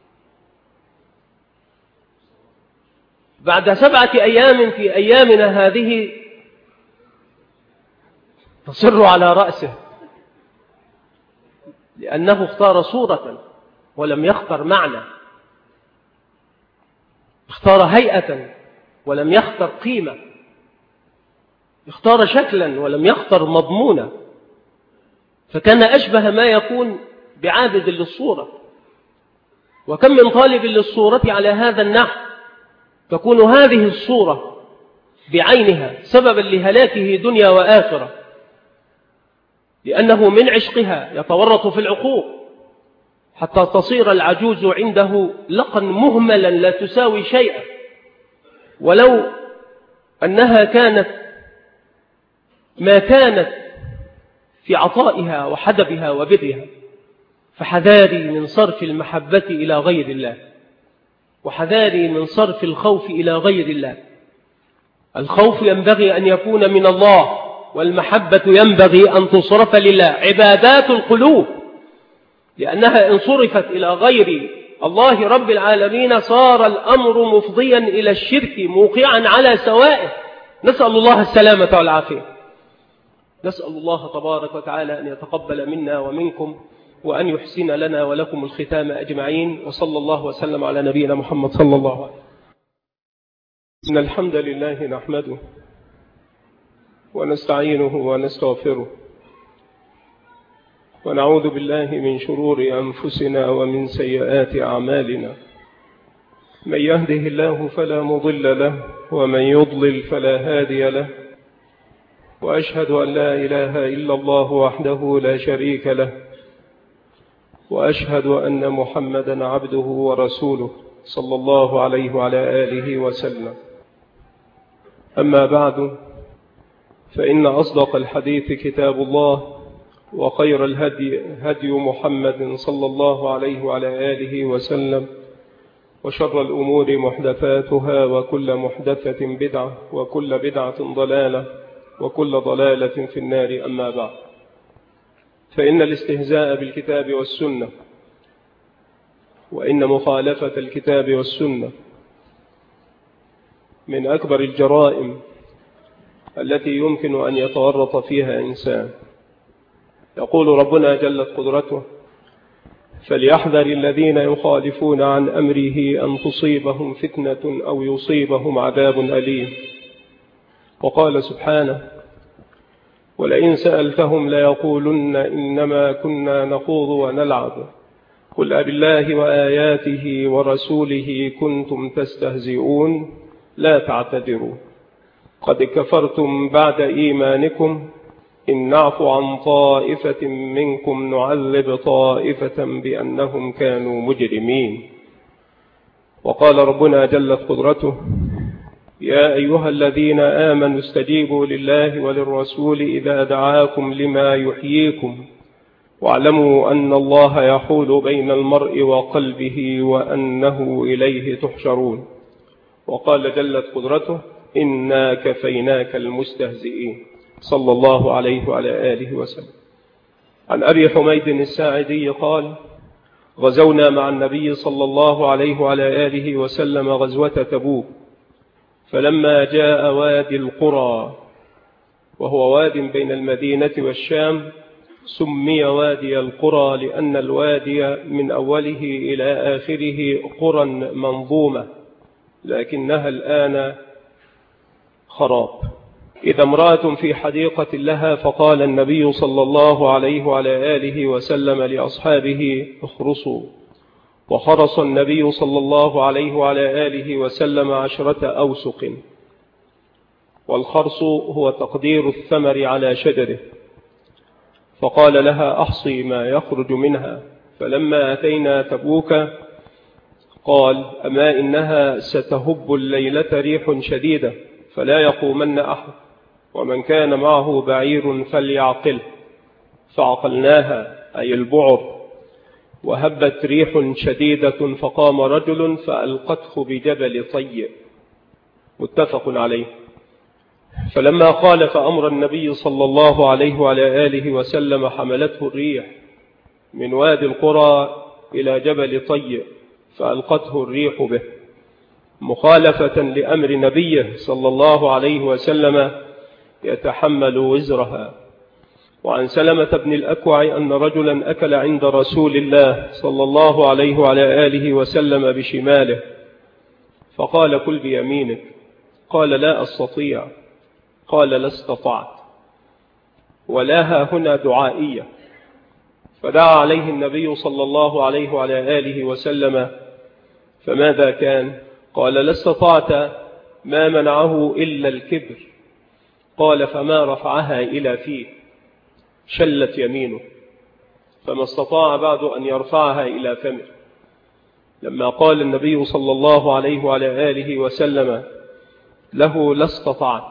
بعد سبعة أيام في أيامنا هذه تصر على رأسه، لأنه اختار صورة ولم يختر معنى، اختار هيئة ولم يختر قيمة، اختار شكلا ولم يختر مضمونا، فكان أشبه ما يكون بعابد للصورة. وكم من طالب للصورة على هذا النحو تكون هذه الصورة بعينها سببا لهلاكه دنيا وآخرة، لأنه من عشقها يتورط في العقوق حتى تصير العجوز عنده لقا مهملا لا تساوي شيئا، ولو أنها كانت ما كانت في عطائها وحدبها وبرها. فحذاري من صرف المحبة إلى غير الله، وحذاري من صرف الخوف إلى غير الله. الخوف ينبغي أن يكون من الله، والمحبة ينبغي أن تصرف لله، عبادات القلوب، لأنها إن صرفت إلى غير الله رب العالمين صار الأمر مفضيا إلى الشرك موقعا على سوائه. نسأل الله السلامة والعافية. نسأل الله تبارك وتعالى أن يتقبل منا ومنكم، وأن يحسن لنا ولكم الختام أجمعين، وصلى الله وسلم على نبينا محمد صلى الله عليه وسلم. إن الحمد لله نحمده ونستعينه ونستغفره، ونعوذ بالله من شرور أنفسنا ومن سيئات أعمالنا. من يهده الله فلا مضل له، ومن يضلل فلا هادي له، وأشهد أن لا إله إلا الله وحده لا شريك له، وأشهد أن محمدا عبده ورسوله صلى الله عليه وعلى آله وسلم. أما بعد، فإن أصدق الحديث كتاب الله، وخير الهدي هدي محمد صلى الله عليه وعلى آله وسلم، وشر الأمور محدثاتها، وكل محدثة بدعة، وكل بدعة ضلالة، وكل ضلالة في النار. أما بعد، فإن الاستهزاء بالكتاب والسنة، وإن مخالفة الكتاب والسنة من أكبر الجرائم التي يمكن أن يتورط فيها إنسان. يقول ربنا جلت قدرته: فليحذر الذين يخالفون عن أمره أن تصيبهم فتنة أو يصيبهم عذاب أليم. وقال سبحانه: ولئن سألتهم ليقولن إنما كنا نخوض ونلعب قل أبالله وآياته ورسوله كنتم تستهزئون لا تعتذروا قد كفرتم بعد إيمانكم إن نعفو عن طائفة منكم نعذب طائفة بأنهم كانوا مجرمين. وقال ربنا جلت قدرته: يا أيها الذين آمنوا استجيبوا لله وللرسول إذا دعاكم لما يحييكم واعلموا أن الله يحول بين المرء وقلبه وأنه إليه تحشرون. وقال جلت قدرته إنا كفيناك المستهزئين، صلى الله عليه وعلى آله وسلم. عن أبي حميد الساعدي قال: غزونا مع النبي صلى الله عليه وعلى آله وسلم غزوة تبوك، فلما جاء وادي القرى وهو واد بين المدينة والشام سمي وادي القرى لأن الوادي من أوله إلى آخره قرى منظومة لكنها الآن خراب. إذا امرأة في حديقة لها فقال النبي صلى الله عليه وعلى آله وسلم لأصحابه: اخرصوا. وخرص النبي صلى الله عليه وعلى آله وسلم عشرة أوسق. والخرص هو تقدير الثمر على شجره. فقال لها: أحصي ما يخرج منها. فلما أتينا تبوك قال: أما إنها ستهب الليلة ريح شديدة فلا يقومن أحد، ومن كان معه بعير فليعقل. فعقلناها أي البعر، وهبت ريح شديدة فقام رجل فألقته بجبل طي، متفق عليه. فلما خالف أمر النبي صلى الله عليه وعلى آله وسلم حملته الريح من وادي القرى إلى جبل طي فألقته الريح به، مخالفة لأمر نبيه صلى الله عليه وسلم يتحمل وزرها. وعن سلمة بن الأكوع أن رجلا أكل عند رسول الله صلى الله عليه وعلى آله وسلم بشماله، فقال: كل بيمينك. قال: لا أستطيع. قال: لا استطعت. ولاها هنا دعائية. فدعا عليه النبي صلى الله عليه وعلى آله وسلم، فماذا كان؟ قال: لا استطعت، ما منعه إلا الكبر. قال: فما رفعها إلى فيه، شلت يمينه، فما استطاع بعد أن يرفعها إلى فمه. لما قال النبي صلى الله عليه وعلى آله وسلم له: لا استطعت،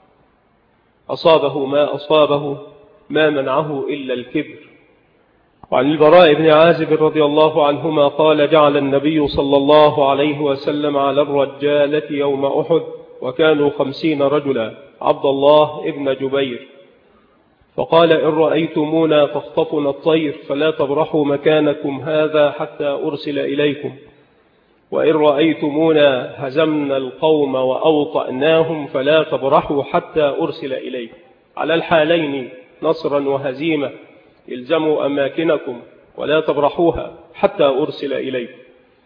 أصابه ما أصابه، ما منعه إلا الكبر. وعن البراء بن عازب رضي الله عنهما قال: جعل النبي صلى الله عليه وسلم على الرجالة يوم أحد وكانوا خمسين رجلا عبد الله ابن جبير، فقال: إن رأيتمونا فاخطفنا الطير فلا تبرحوا مكانكم هذا حتى أرسل إليكم، وإن رأيتمونا هزمنا القوم وأوطأناهم فلا تبرحوا حتى أرسل إليكم. على الحالين نصرا وهزيمة الزموا أماكنكم ولا تبرحوها حتى أرسل إليكم.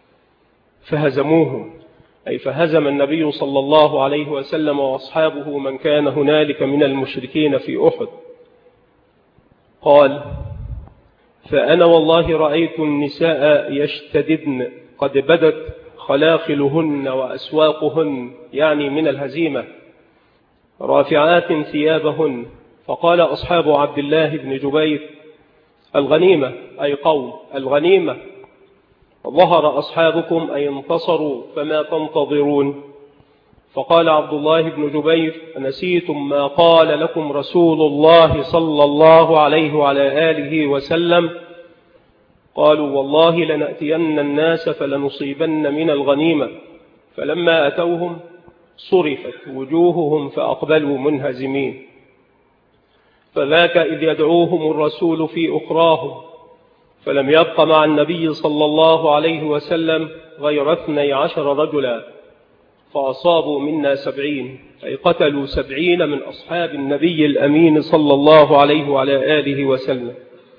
فهزموهم، أي فهزم النبي صلى الله عليه وسلم وأصحابه من كان هنالك من المشركين في أحد. قال: فأنا والله رأيت النساء يشتددن قد بدت خلاخلهن وأسواقهن، يعني من الهزيمة، رافعات ثيابهن. فقال أصحاب عبد الله بن جبير: الغنيمة، أي قول الغنيمة، ظهر أصحابكم أي انتصروا فما تنتظرون. فقال عبد الله بن جبير: نسيتم ما قال لكم رسول الله صلى الله عليه وعلى آله وسلم؟ قالوا: والله لنأتين الناس فلنصيبن من الغنيمة. فلما أتوهم صرفت وجوههم فأقبلوا منهزمين. فذاك إذ يدعوهم الرسول في أخراهم، فلم يبق مع النبي صلى الله عليه وسلم غير اثني عشر رجلا، فأصابوا منا سبعين، أي قتلوا سبعين من أصحاب النبي الأمين صلى الله عليه وعلى آله وسلم.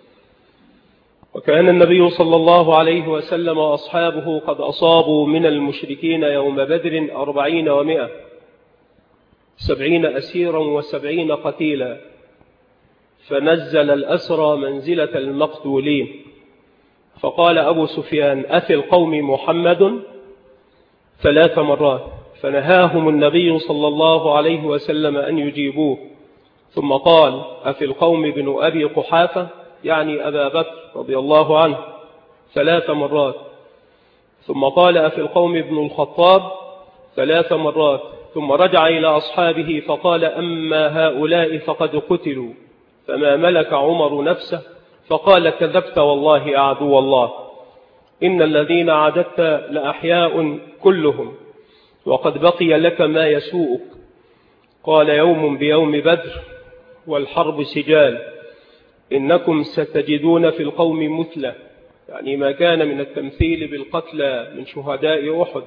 وكان النبي صلى الله عليه وسلم وأصحابه قد أصابوا من المشركين يوم بدر أربعين ومئة، سبعين أسيرا وسبعين قتيلا، فنزل الأسرى منزلة المقتولين. فقال أبو سفيان: أفي القوم محمد؟ ثلاث مرات، فنهاهم النبي صلى الله عليه وسلم أن يجيبوه. ثم قال: أفي القوم بن أبي قحافة، يعني أبا بكر رضي الله عنه، ثلاث مرات. ثم قال: أفي القوم بن الخطاب، ثلاث مرات، ثم رجع إلى أصحابه فقال: أما هؤلاء فقد قتلوا، فما ملك عمر نفسه فقال: كذبت والله يا عدو الله، إن الذين عددت لأحياء كلهم، وقد بقي لك ما يسوءك. قال: يوم بيوم بدر والحرب سجال، إنكم ستجدون في القوم مثلة، يعني ما كان من التمثيل بالقتلى من شهداء أحد،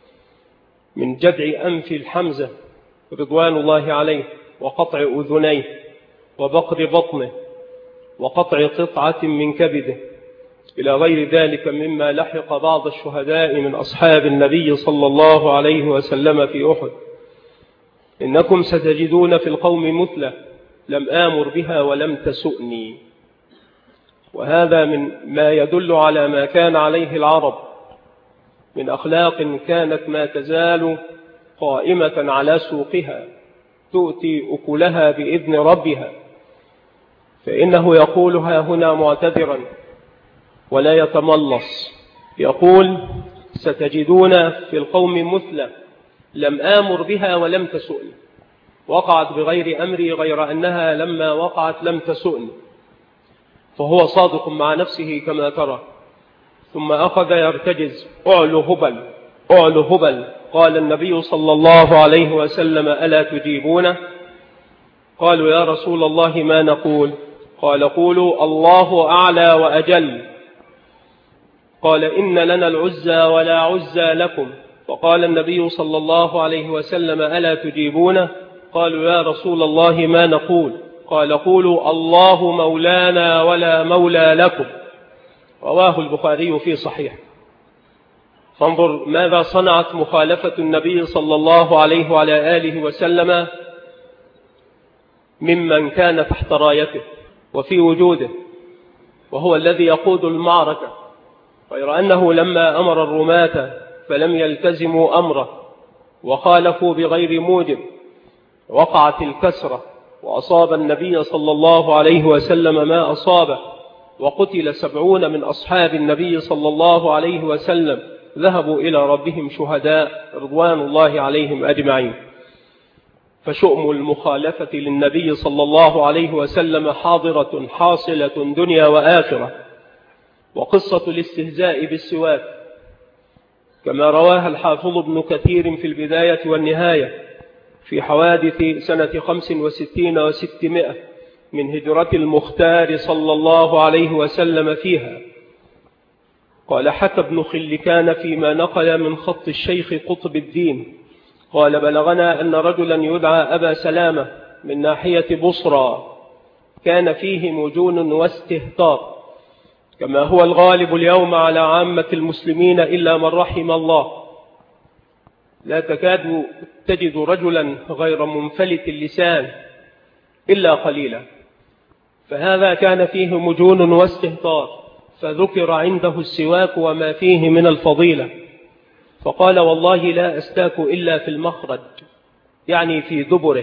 من جدع أنف الحمزة رضوان الله عليه، وقطع أذنيه، وبقر بطنه، وقطع قطعة من كبده، إلى غير ذلك مما لحق بعض الشهداء من أصحاب النبي صلى الله عليه وسلم في أحد. إنكم ستجدون في القوم مثلة لم آمر بها ولم تسؤني. وهذا من ما يدل على ما كان عليه العرب من أخلاق كانت ما تزال قائمة على سوقها تؤتي أكلها بإذن ربها. فإنه يقولها هنا معتذرا ولا يتملص، يقول: ستجدون في القوم مثلة لم آمر بها ولم تسؤني، وقعت بغير أمري، غير أنها لما وقعت لم تسؤني. فهو صادق مع نفسه كما ترى. ثم أخذ يرتجز: أعلو هبل أعلو هبل. قال النبي صلى الله عليه وسلم: ألا تجيبونه؟ قالوا: يا رسول الله ما نقول؟ قال: قولوا: الله أعلى وأجل. قال: إن لنا العزى ولا عزى لكم. فقال النبي صلى الله عليه وسلم: ألا تجيبونه؟ قالوا: يا رسول الله ما نقول؟ قال: قولوا: الله مولانا ولا مولى لكم. رواه البخاري في صحيح. فانظر ماذا صنعت مخالفة النبي صلى الله عليه وعلى آله وسلم ممن كان تحت رايته وفي وجوده، وهو الذي يقود المعركة، غير أنه لما أمر الرماة فلم يلتزموا أمره وخالفوا بغير موجب، وقعت الكسرة وأصاب النبي صلى الله عليه وسلم ما أصابه، وقتل سبعون من أصحاب النبي صلى الله عليه وسلم، ذهبوا إلى ربهم شهداء رضوان الله عليهم أجمعين. فشؤم المخالفة للنبي صلى الله عليه وسلم حاضرة حاصلة دنيا وآخرة. وقصة الاستهزاء بالسواك كما رواها الحافظ ابن كثير في البداية والنهاية في حوادث سنة خمس وستين وستمائة من هجرة المختار صلى الله عليه وسلم فيها. قال: حكى ابن خلكان فيما نقل من خط الشيخ قطب الدين قال: بلغنا أن رجلا يدعى أبا سلامة من ناحية بصرى كان فيه مجون واستهتار، كما هو الغالب اليوم على عامة المسلمين إلا من رحم الله. لا تكاد تجد رجلا غير منفلت اللسان إلا قليلا. فهذا كان فيه مجون واستهتار، فذكر عنده السواك وما فيه من الفضيلة، فقال: والله لا أستاك إلا في المخرج، يعني في دبره.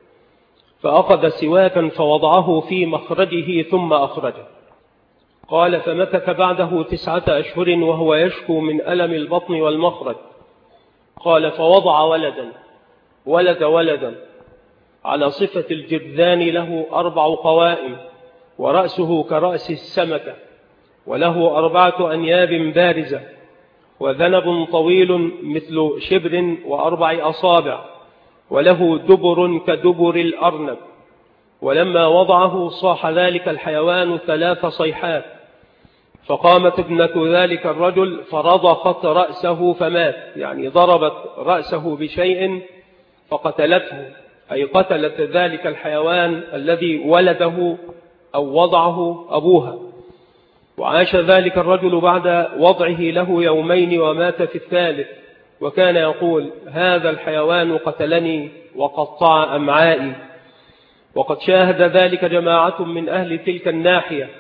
فأخذ سواكا فوضعه في مخرجه ثم أخرجه. قال: فمكث بعده تسعة أشهر وهو يشكو من ألم البطن والمخرج. قال: فوضع ولدا ولد ولدا على صفة الجرذان، له أربع قوائم، ورأسه كرأس السمكة، وله أربعة أنياب بارزة، وذنب طويل مثل شبر وأربع أصابع، وله دبر كدبر الأرنب. ولما وضعه صاح ذلك الحيوان ثلاث صيحات، فقامت ابنة ذلك الرجل فرضخت رأسه فمات، يعني ضربت رأسه بشيء فقتلته، أي قتلت ذلك الحيوان الذي ولده أو وضعه أبوها. وعاش ذلك الرجل بعد وضعه له يومين ومات في الثالث، وكان يقول: هذا الحيوان قتلني وقطع أمعائي. وقد شاهد ذلك جماعة من أهل تلك الناحية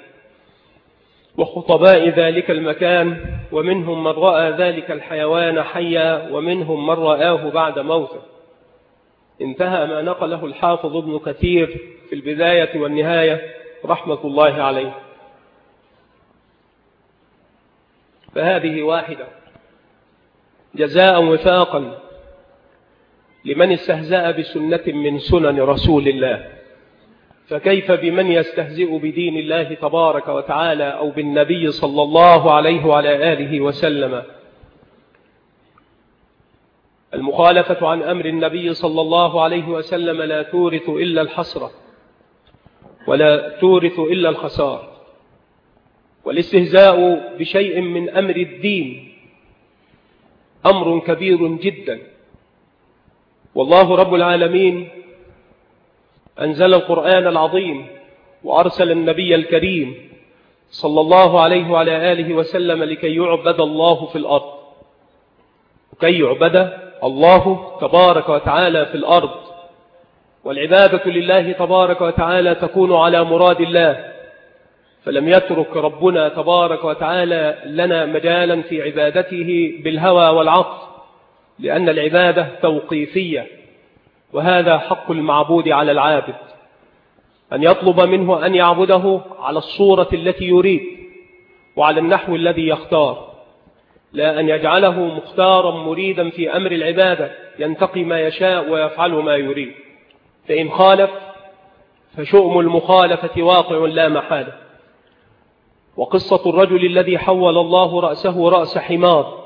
وخطباء ذلك المكان، ومنهم من رأى ذلك الحيوان حيا، ومنهم من رآه بعد موته. انتهى ما نقله الحافظ ابن كثير في البداية والنهاية رحمة الله عليه. فهذه واحدة جزاء وفاقا لمن استهزأ بسنة من سنن رسول الله، فكيف بمن يستهزئ بدين الله تبارك وتعالى أو بالنبي صلى الله عليه وعلى آله وسلم؟ المخالفة عن أمر النبي صلى الله عليه وسلم لا تورث إلا الحسرة ولا تورث إلا الخسار، والاستهزاء بشيء من أمر الدين أمر كبير جدا. والله رب العالمين أنزل القرآن العظيم وأرسل النبي الكريم صلى الله عليه وعلى آله وسلم لكي يعبد الله في الأرض، كي يعبد الله تبارك وتعالى في الأرض. والعبادة لله تبارك وتعالى تكون على مراد الله، فلم يترك ربنا تبارك وتعالى لنا مجالا في عبادته بالهوى والعطف، لأن العبادة توقيفية، وهذا حق المعبود على العابد، أن يطلب منه أن يعبده على الصورة التي يريد وعلى النحو الذي يختار، لا أن يجعله مختارا مريدا في أمر العبادة ينتقي ما يشاء ويفعل ما يريد، فإن خالف فشؤم المخالفة واقع لا محالة. وقصة الرجل الذي حول الله رأسه رأس حمار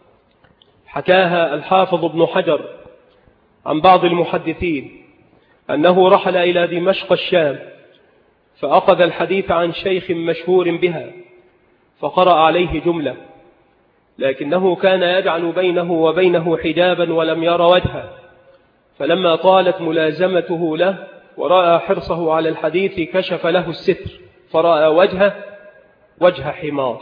حكاها الحافظ ابن حجر عن بعض المحدثين أنه رحل إلى دمشق الشام، فأخذ الحديث عن شيخ مشهور بها فقرأ عليه جملة، لكنه كان يجعل بينه وبينه حجابا ولم ير وجهه، فلما طالت ملازمته له ورأى حرصه على الحديث كشف له الستر فرأى وجهه وجه حمار،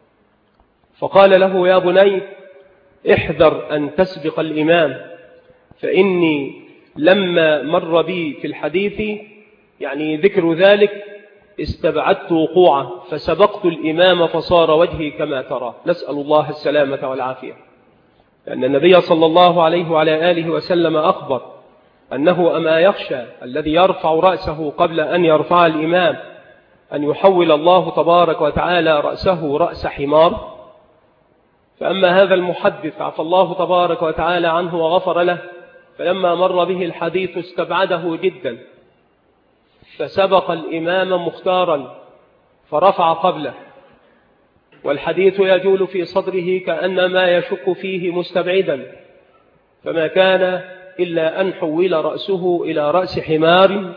فقال له: يا بني احذر أن تسبق الإمام، فإني لما مر بي في الحديث يعني ذكر ذلك استبعدت وقوعه فسبقت الإمام فصار وجهي كما ترى. نسأل الله السلامة والعافية. لأن النبي صلى الله عليه وعلى آله وسلم أخبر أنه أما يخشى الذي يرفع رأسه قبل أن يرفع الإمام أن يحول الله تبارك وتعالى رأسه رأس حمار؟ فأما هذا المحدث عفى الله تبارك وتعالى عنه وغفر له، فلما مر به الحديث استبعده جدا، فسبق الإمام مختارا فرفع قبله، والحديث يجول في صدره كأنما يشك فيه مستبعدا، فما كان إلا أن حول رأسه إلى رأس حمار،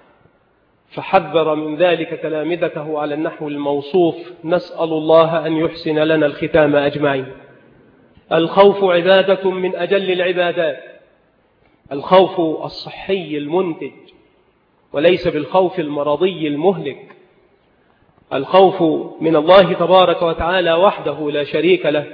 فحذر من ذلك تلامذته على النحو الموصوف. نسأل الله أن يحسن لنا الختام أجمعين. الخوف عبادة من أجل العبادات، الخوف الصحي المنتج، وليس بالخوف المرضي المهلك. الخوف من الله تبارك وتعالى وحده لا شريك له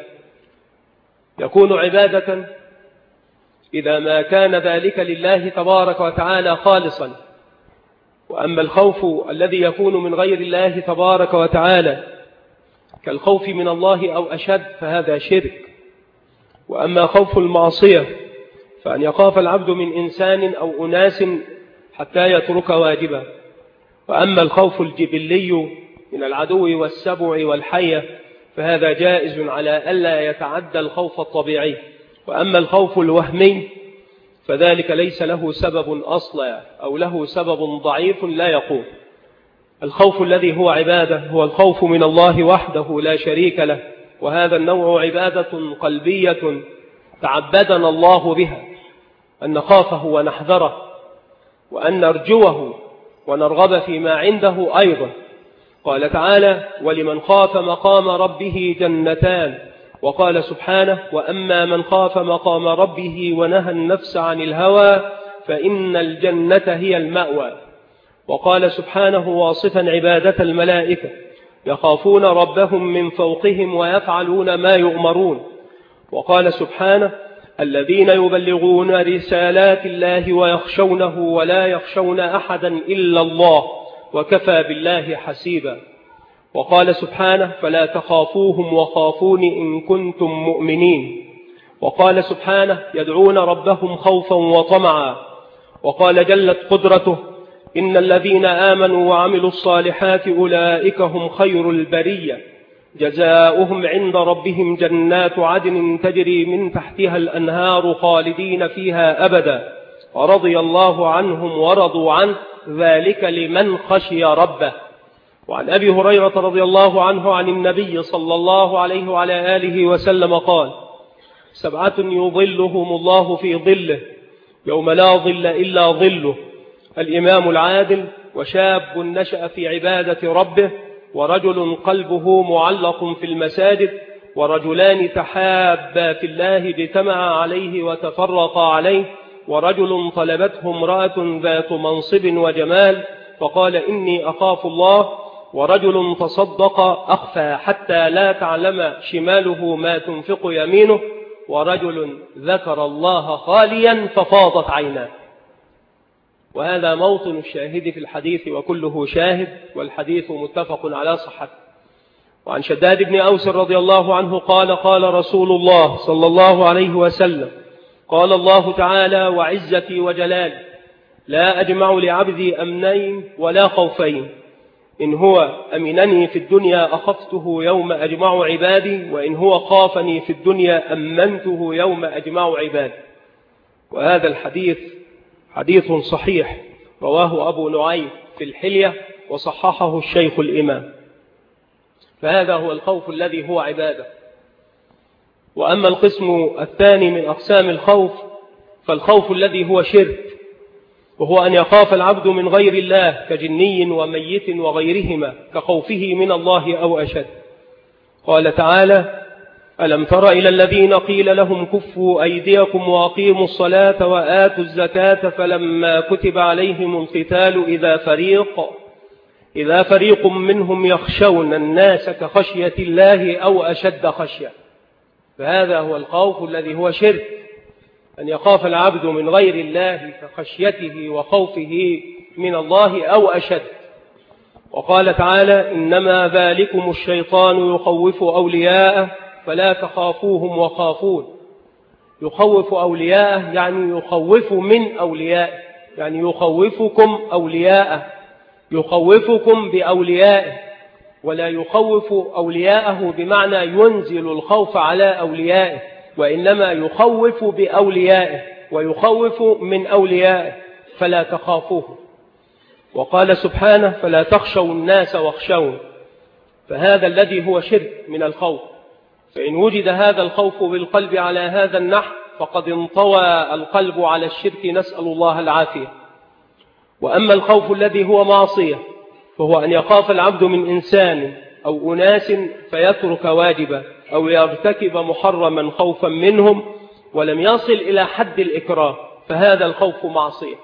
يكون عبادة إذا ما كان ذلك لله تبارك وتعالى خالصا، وأما الخوف الذي يكون من غير الله تبارك وتعالى كالخوف من الله أو أشد فهذا شرك. وأما خوف المعصية فأن يخاف العبد من إنسان أو أناس حتى يترك واجبا. وأما الخوف الجبلي من العدو والسبع والحية فهذا جائز على ألا يتعدى الخوف الطبيعي. وأما الخوف الوهمي فذلك ليس له سبب أصلا أو له سبب ضعيف لا يقوم. الخوف الذي هو عبادة هو الخوف من الله وحده لا شريك له، وهذا النوع عبادة قلبية تعبدنا الله بها، أن نخافه ونحذره وأن نرجوه ونرغب فيما عنده أيضا. قال تعالى: ولمن خاف مقام ربه جنتان. وقال سبحانه: وأما من خاف مقام ربه ونهى النفس عن الهوى فإن الجنة هي المأوى. وقال سبحانه واصفا عبادة الملائكة: يخافون ربهم من فوقهم ويفعلون ما يؤمرون. وقال سبحانه: الذين يبلغون رسالات الله ويخشونه ولا يخشون أحدا إلا الله وكفى بالله حسيبا. وقال سبحانه: فلا تخافوهم وخافون إن كنتم مؤمنين. وقال سبحانه: يدعون ربهم خوفا وطمعا. وقال جلت قدرته: إن الذين آمنوا وعملوا الصالحات أولئك هم خير البرية. جزاؤهم عند ربهم جنات عدن تجري من تحتها الأنهار خالدين فيها أبدا ورضي الله عنهم ورضوا عنه ذلك لمن خشي ربه. وعن أبي هريرة رضي الله عنه عن النبي صلى الله عليه وعلى آله وسلم قال: سبعة يظلهم الله في ظله يوم لا ظل إلا ظله: الإمام العادل، وشاب نشأ في عبادة ربه، ورجل قلبه معلق في المساجد، ورجلان تحابا في الله اجتمعا عليه وتفرقا عليه، ورجل طلبته امرأة ذات منصب وجمال فقال إني أخاف الله، ورجل تصدق أخفى حتى لا تعلم شماله ما تنفق يمينه، ورجل ذكر الله خاليا ففاضت عيناه. وهذا موطن الشاهد في الحديث وكله شاهد، والحديث متفق على صحته. وعن شداد بن أوس رضي الله عنه قال: قال رسول الله صلى الله عليه وسلم: قال الله تعالى: وعزتي وجلالي لا أجمع لعبدي أمنين ولا خوفين، إن هو أمنني في الدنيا أخفته يوم أجمع عبادي، وإن هو خافني في الدنيا أمنته يوم أجمع عبادي. وهذا الحديث حديث صحيح رواه أبو نعيم في الحلية وصححه الشيخ الإمام. فهذا هو الخوف الذي هو عبادة. وأما القسم الثاني من أقسام الخوف فالخوف الذي هو شرك، وهو أن يخاف العبد من غير الله كجني وميت وغيرهما كخوفه من الله أو أشد. قال تعالى: ألم تر إلى الذين قيل لهم كفوا أيديكم وأقيموا الصلاة وآتوا الزكاة فلما كتب عليهم القتال إذا فريق إذا فريق منهم يخشون الناس كخشية الله أو أشد خشية. فهذا هو الخوف الذي هو شرك، أن يخاف العبد من غير الله كخشيته وخوفه من الله أو أشد. وقال تعالى: إنما ذلكم الشيطان يخوف أولياءه فلا تخافوهم وخافون. يخوف أولياءه يعني يخوف من أوليائه، يعني يخوفكم أولياءه، يخوفكم بأوليائه، ولا يخوف أولياءه بمعنى ينزل الخوف على أوليائه، وإنما يخوف بأوليائه ويخوف من أوليائه فلا تخافوه. وقال سبحانه: فلا تخشوا الناس واخشون. فهذا الذي هو شرك من الخوف. فإن وجد هذا الخوف بالقلب على هذا النحو فقد انطوى القلب على الشرك، نسأل الله العافية. وأما الخوف الذي هو معصية فهو أن يخاف العبد من إنسان أو أناس فيترك واجبا أو يرتكب محرما خوفا منهم ولم يصل إلى حد الإكراه، فهذا الخوف معصية.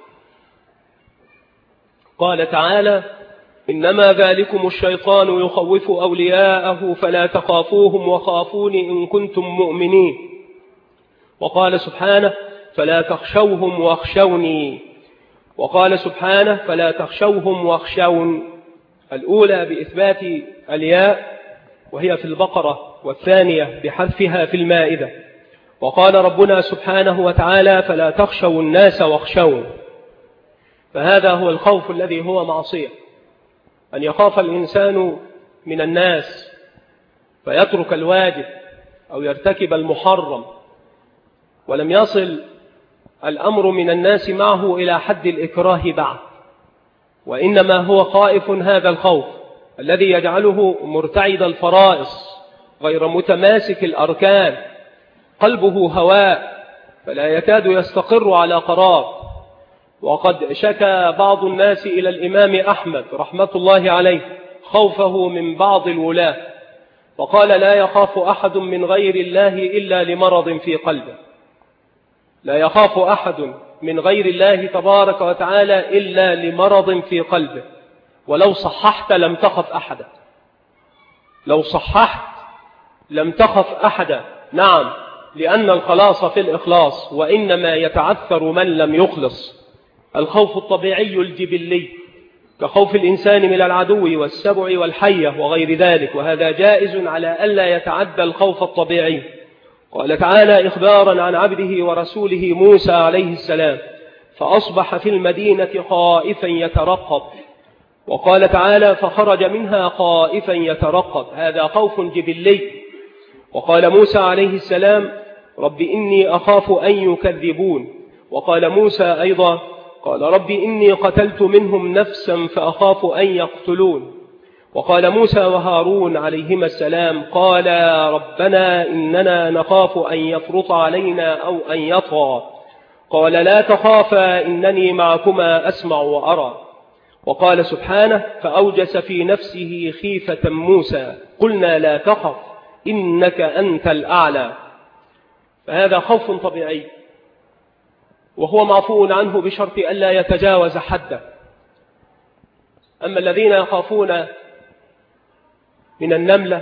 قال تعالى: إنما ذلكم الشيطان يخوف أولياءه فلا تخافوهم وخافوني إن كنتم مؤمنين. وقال سبحانه: فلا تخشوهم واخشوني. وقال سبحانه: فلا تخشوهم واخشون. الأولى بإثبات الياء وهي في البقرة، والثانية بحذفها في المائدة. وقال ربنا سبحانه وتعالى: فلا تخشوا الناس واخشون. فهذا هو الخوف الذي هو معصية، أن يخاف الإنسان من الناس فيترك الواجب أو يرتكب المحرم ولم يصل الأمر من الناس معه إلى حد الإكراه بعد، وإنما هو خائف هذا الخوف الذي يجعله مرتعد الفرائص غير متماسك الأركان، قلبه هواء فلا يكاد يستقر على قرار. وقد شكى بعض الناس إلى الإمام أحمد رحمة الله عليه خوفه من بعض الولاة، فقال: لا يخاف أحد من غير الله إلا لمرض في قلبه. لا يخاف أحد من غير الله تبارك وتعالى إلا لمرض في قلبه. ولو صححت لم تخف أحدا، لو صححت لم تخف أحدا. نعم، لأن الخلاص في الإخلاص، وإنما يتعثر من لم يخلص. الخوف الطبيعي الجبلي كخوف الإنسان من العدو والسبع والحية وغير ذلك، وهذا جائز على ألا يتعدى الخوف الطبيعي. قال تعالى إخبارا عن عبده ورسوله موسى عليه السلام: فأصبح في المدينة خائفا يترقب. وقال تعالى فخرج منها خائفا يترقب، هذا خوف جبلي. وقال موسى عليه السلام رب إني أخاف أن يكذبون. وقال موسى أيضا قال رب إني قتلت منهم نفسا فأخاف أن يقتلون. وقال موسى وهارون عليهما السلام قال ربنا إننا نخاف أن يفرط علينا أو أن يطغى. قال لا تخافا إنني معكما أسمع وأرى. وقال سبحانه فأوجس في نفسه خيفة موسى قلنا لا تخف إنك أنت الأعلى. فهذا خوف طبيعي، وهو معفو عنه بشرط ألا يتجاوز حده. أما الذين يخافون من النملة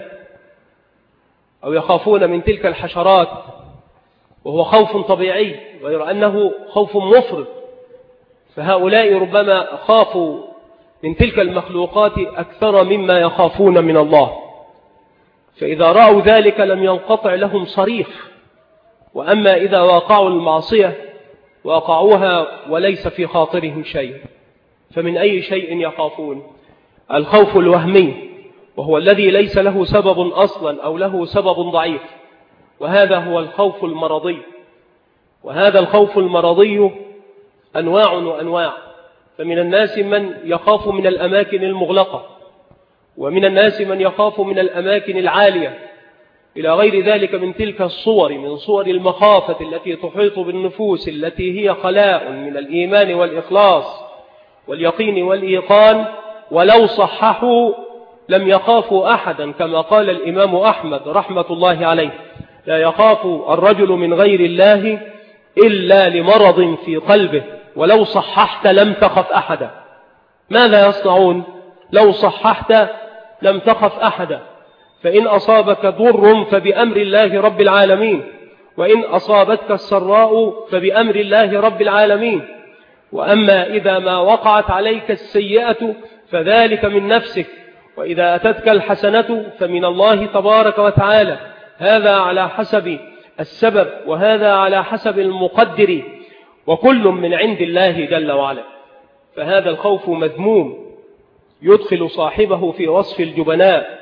أو يخافون من تلك الحشرات وهو خوف طبيعي غير أنه خوف مفرط، فهؤلاء ربما خافوا من تلك المخلوقات أكثر مما يخافون من الله، فإذا رأوا ذلك لم ينقطع لهم صريخ. وأما إذا واقعوا المعصية واقعوها وليس في خاطرهم شيء، فمن أي شيء يخافون؟ الخوف الوهمي، وهو الذي ليس له سبب أصلا أو له سبب ضعيف، وهذا هو الخوف المرضي. وهذا الخوف المرضي أنواع وأنواع، فمن الناس من يخاف من الأماكن المغلقة، ومن الناس من يخاف من الأماكن العالية، إلى غير ذلك من تلك الصور من صور المخافة التي تحيط بالنفوس، التي هي خلاء من الإيمان والإخلاص واليقين والإيقان. ولو صححوا لم يخافوا أحدا، كما قال الإمام أحمد رحمة الله عليه لا يخاف الرجل من غير الله إلا لمرض في قلبه، ولو صححت لم تخف أحدا. ماذا يصنعون؟ لو صححت لم تخف أحدا، فإن أصابك ضر فبأمر الله رب العالمين، وإن أصابتك السراء فبأمر الله رب العالمين. وأما إذا ما وقعت عليك السيئة فذلك من نفسك، وإذا أتتك الحسنة فمن الله تبارك وتعالى. هذا على حسب السبب، وهذا على حسب المقدر، وكل من عند الله جل وعلا. فهذا الخوف مذموم يدخل صاحبه في وصف الجبناء.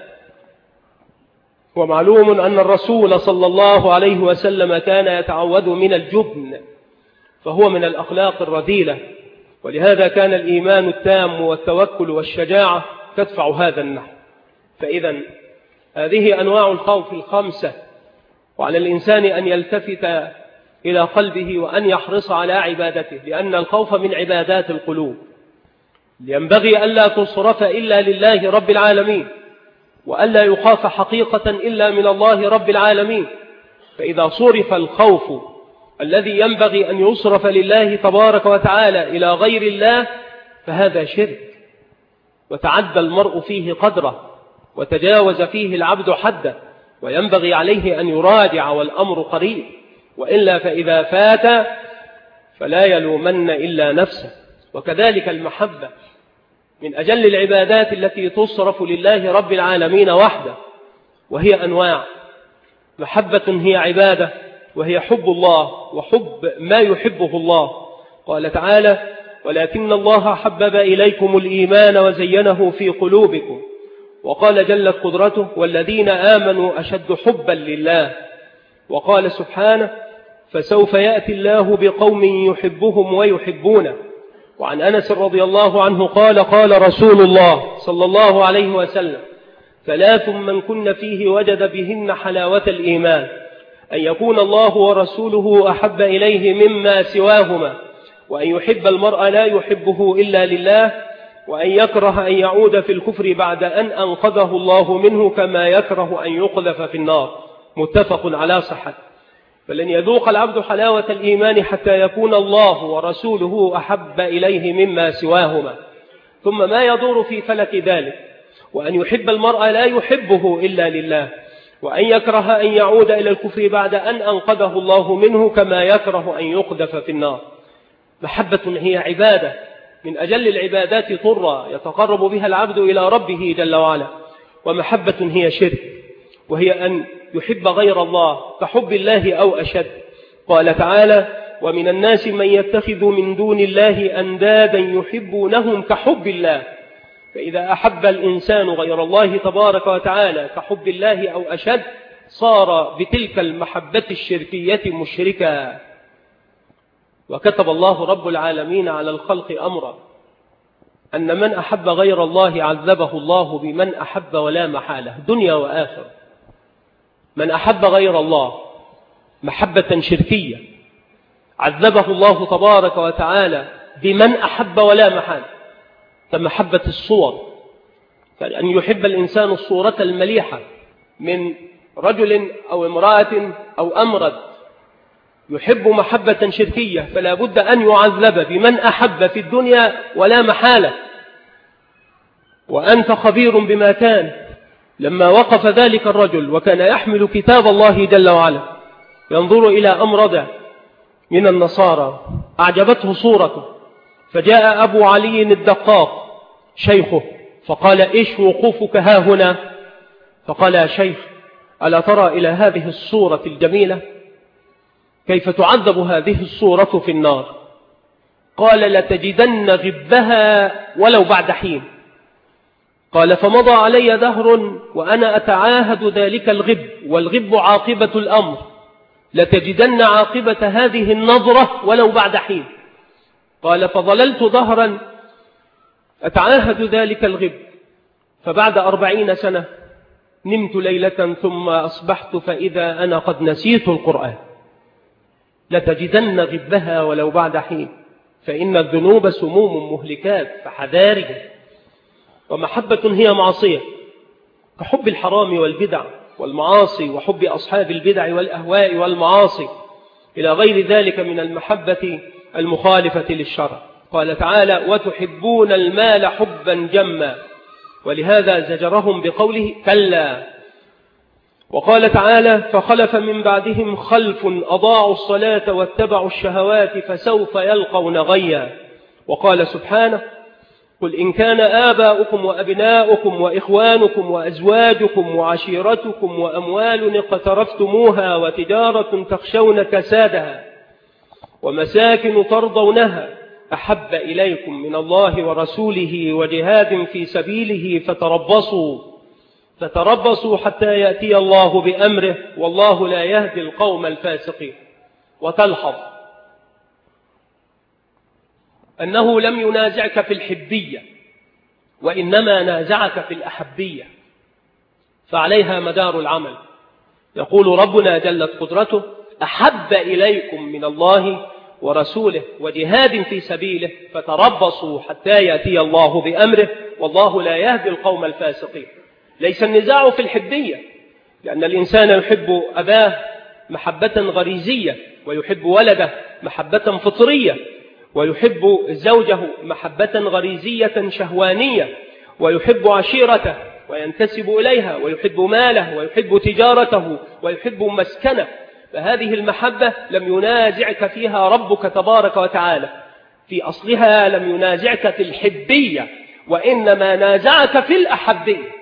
ومعلوم أن الرسول صلى الله عليه وسلم كان يتعوذ من الجبن، فهو من الأخلاق الرذيلة، ولهذا كان الإيمان التام والتوكل والشجاعة تدفع هذا النحو. فإذا هذه أنواع الخوف الخمسة، وعلى الإنسان أن يلتفت إلى قلبه وأن يحرص على عبادته، لأن الخوف من عبادات القلوب. ينبغي ألا تصرف إلا لله رب العالمين، وألا يخاف حقيقة إلا من الله رب العالمين. فإذا صرف الخوف الذي ينبغي أن يصرف لله تبارك وتعالى إلى غير الله فهذا شرك، وتعدى المرء فيه قدره، وتجاوز فيه العبد حده، وينبغي عليه أن يراجع والأمر قريب، وإلا فإذا فات فلا يلومن إلا نفسه. وكذلك المحبة من أجل العبادات التي تصرف لله رب العالمين وحده، وهي أنواع. محبة هي عبادة، وهي حب الله وحب ما يحبه الله. قال تعالى ولكن الله حبب إليكم الإيمان وزينه في قلوبكم. وقال جلت قدرته والذين آمنوا أشد حبا لله. وقال سبحانه فسوف يأتي الله بقوم يحبهم ويحبونه. وعن أنس رضي الله عنه قال قال رسول الله صلى الله عليه وسلم ثلاث من كن فيه وجد بهن حلاوة الإيمان: أن يكون الله ورسوله أحب إليه مما سواهما، وأن يحب المرء لا يحبه إلا لله، وأن يكره أن يعود في الكفر بعد أن أنقذه الله منه كما يكره أن يقذف في النار. متفق على صحته. فلن يذوق العبد حلاوة الإيمان حتى يكون الله ورسوله أحب إليه مما سواهما. ثم ما يدور في فلك ذلك: وأن يحب المرء لا يحبه إلا لله، وأن يكره أن يعود إلى الكفر بعد أن أنقذه الله منه كما يكره أن يقذف في النار. محبة هي عبادة من أجل العبادات طرة يتقرب بها العبد إلى ربه جل وعلا. ومحبة هي شرك، وهي أن يحب غير الله كحب الله أو أشد. قال تعالى ومن الناس من يتخذ من دون الله أندادا يحبونهم كحب الله. فإذا أحب الإنسان غير الله تبارك وتعالى كحب الله أو أشد صار بتلك المحبة الشركية مشركا. وكتب الله رب العالمين على الخلق أمرا أن من أحب غير الله عذبه الله بمن أحب ولا محالة دنيا وآخر. من أحب غير الله محبة شركية عذبه الله تبارك وتعالى بمن أحب ولا محالة، كمحبة الصور، فأن يحب الإنسان الصورة المليحة من رجل أو امرأة أو أمرد يحب محبة شركية، فلا بد أن يعذب بمن أحب في الدنيا ولا محالة. وأنت خبير بما كان لما وقف ذلك الرجل وكان يحمل كتاب الله جل وعلا ينظر إلى أمرد من النصارى أعجبته صورته، فجاء أبو علي الدقاق شيخه فقال: إيش وقوفك ها هنا؟ فقال: يا شيخ، ألا ترى إلى هذه الصورة الجميلة كيف تعذب هذه الصورة في النار؟ قال: لتجدن غبها ولو بعد حين. قال: فمضى علي دهر وأنا أتعاهد ذلك الغب، والغب عاقبة الأمر، لتجدن عاقبة هذه النظرة ولو بعد حين. قال: فظللت دهرا أتعاهد ذلك الغب، فبعد أربعين سنة نمت ليلة ثم أصبحت فإذا أنا قد نسيت القرآن. لتجدن غبها ولو بعد حين، فإن الذنوب سموم مهلكات فحذاره. ومحبة هي معصية كحب الحرام والبدع والمعاصي وحب أصحاب البدع والأهواء والمعاصي إلى غير ذلك من المحبة المخالفة للشرع. قال تعالى: وتحبون المال حبا جما، ولهذا زجرهم بقوله كلا. وقال تعالى: فخلف من بعدهم خلف أضاعوا الصلاة واتبعوا الشهوات فسوف يلقون غيا. وقال سبحانه: قل إن كان آباؤكم وأبناؤكم وإخوانكم وأزواجكم وعشيرتكم وأموال اقترفتموها وتجارة تخشون كسادها ومساكن ترضونها أحب إليكم من الله ورسوله وجهاد في سبيله فتربصوا فتربصوا حتى يأتي الله بأمره والله لا يهدي القوم الفاسقين. وتلحظ أنه لم ينازعك في الحبية وإنما نازعك في الأحبية، فعليها مدار العمل. يقول ربنا جلت قدرته: أحب إليكم من الله ورسوله وجهاد في سبيله فتربصوا حتى يأتي الله بأمره والله لا يهدي القوم الفاسقين. ليس النزاع في الحبية، لأن الإنسان يحب أباه محبة غريزية، ويحب ولده محبة فطرية، ويحب زوجه محبة غريزية شهوانية، ويحب عشيرته وينتسب إليها، ويحب ماله، ويحب تجارته، ويحب مسكنه. فهذه المحبة لم ينازعك فيها ربك تبارك وتعالى، في أصلها لم ينازعك في الحبية وإنما نازعك في الأحبية،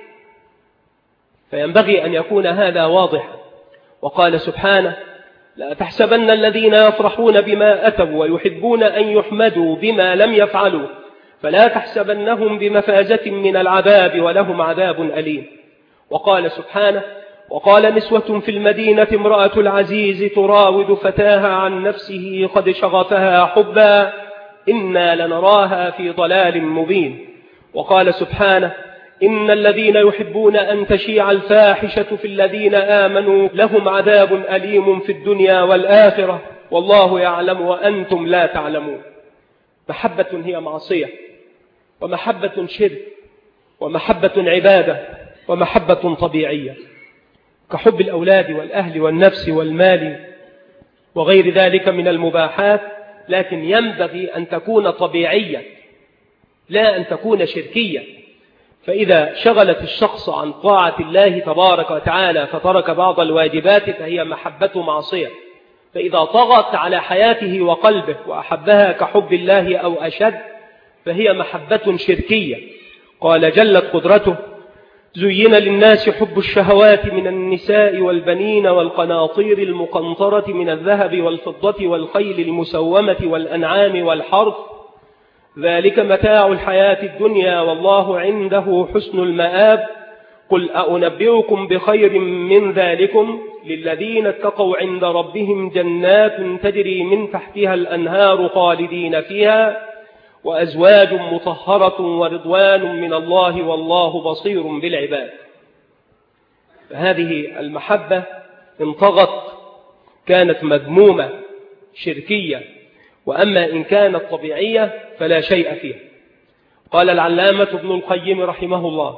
فينبغي أن يكون هذا واضحا. وقال سبحانه: لا تحسبن الذين يفرحون بما أتوا ويحبون أن يحمدوا بما لم يفعلوا فلا تحسبنهم بمفازة من العذاب ولهم عذاب أليم. وقال سبحانه: وقال نسوة في المدينة امرأة العزيز تراود فتاها عن نفسه قد شغفها حبا إنا لنراها في ضلال مبين. وقال سبحانه: إن الذين يحبون أن تشيع الفاحشة في الذين آمنوا لهم عذاب أليم في الدنيا والآخرة والله يعلم وأنتم لا تعلمون. محبة هي معصية، ومحبة شرك، ومحبة عبادة، ومحبة طبيعية كحب الأولاد والأهل والنفس والمال وغير ذلك من المباحات، لكن ينبغي أن تكون طبيعية لا أن تكون شركية. فإذا شغلت الشخص عن طاعة الله تبارك وتعالى فترك بعض الواجبات فهي محبة معصية. فإذا طغت على حياته وقلبه وأحبها كحب الله أو أشد فهي محبة شركية. قال جلت قدرته: زين للناس حب الشهوات من النساء والبنين والقناطير المقنطرة من الذهب والفضة والخيل المسومة والأنعام والحرث ذلك متاع الحياة الدنيا والله عنده حسن المآب قل أنبئكم بخير من ذلكم للذين اتقوا عند ربهم جنات تجري من تحتها الأنهار خالدين فيها وأزواج مطهرة ورضوان من الله والله بصير بالعباد. فهذه المحبة انطغت، كانت مذمومة شركية، وأما إن كانت طبيعية فلا شيء فيها. قال العلامة ابن القيم رحمه الله: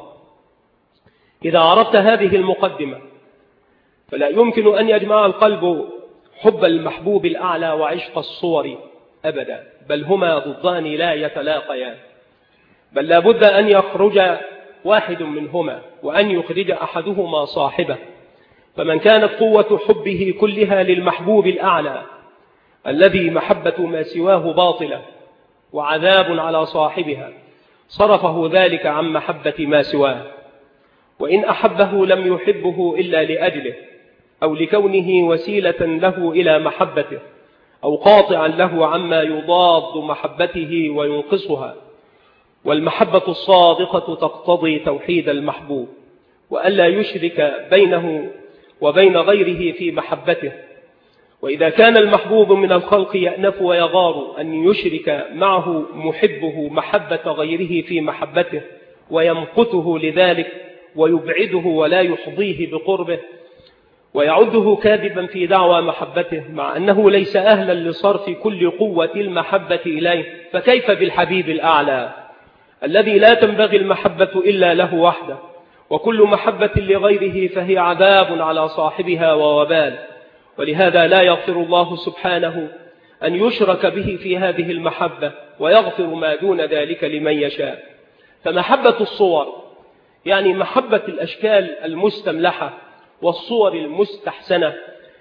إذا عرفت هذه المقدمة فلا يمكن أن يجمع القلب حب المحبوب الأعلى وعشق الصور أبدا، بل هما ضدان لا يتلاقيان، بل لا بد أن يخرج واحد منهما وأن يخرج أحدهما صاحبه. فمن كانت قوة حبه كلها للمحبوب الأعلى الذي محبة ما سواه باطلة وعذاب على صاحبها صرفه ذلك عن محبة ما سواه، وإن أحبه لم يحبه إلا لأجله أو لكونه وسيلة له إلى محبته أو قاطعا له عما يضاد محبته وينقصها. والمحبة الصادقة تقتضي توحيد المحبوب وألا يشرك بينه وبين غيره في محبته. وإذا كان المحبوب من الخلق يأنف ويغار أن يشرك معه محبه محبة غيره في محبته ويمقته لذلك ويبعده ولا يحظيه بقربه ويعده كاذبا في دعوى محبته، مع أنه ليس أهلا لصرف كل قوة المحبة إليه، فكيف بالحبيب الأعلى الذي لا تنبغي المحبة إلا له وحده، وكل محبة لغيره فهي عذاب على صاحبها ووبال. ولهذا لا يغفر الله سبحانه أن يشرك به في هذه المحبة ويغفر ما دون ذلك لمن يشاء. فمحبة الصور يعني محبة الأشكال المستملحة والصور المستحسنة،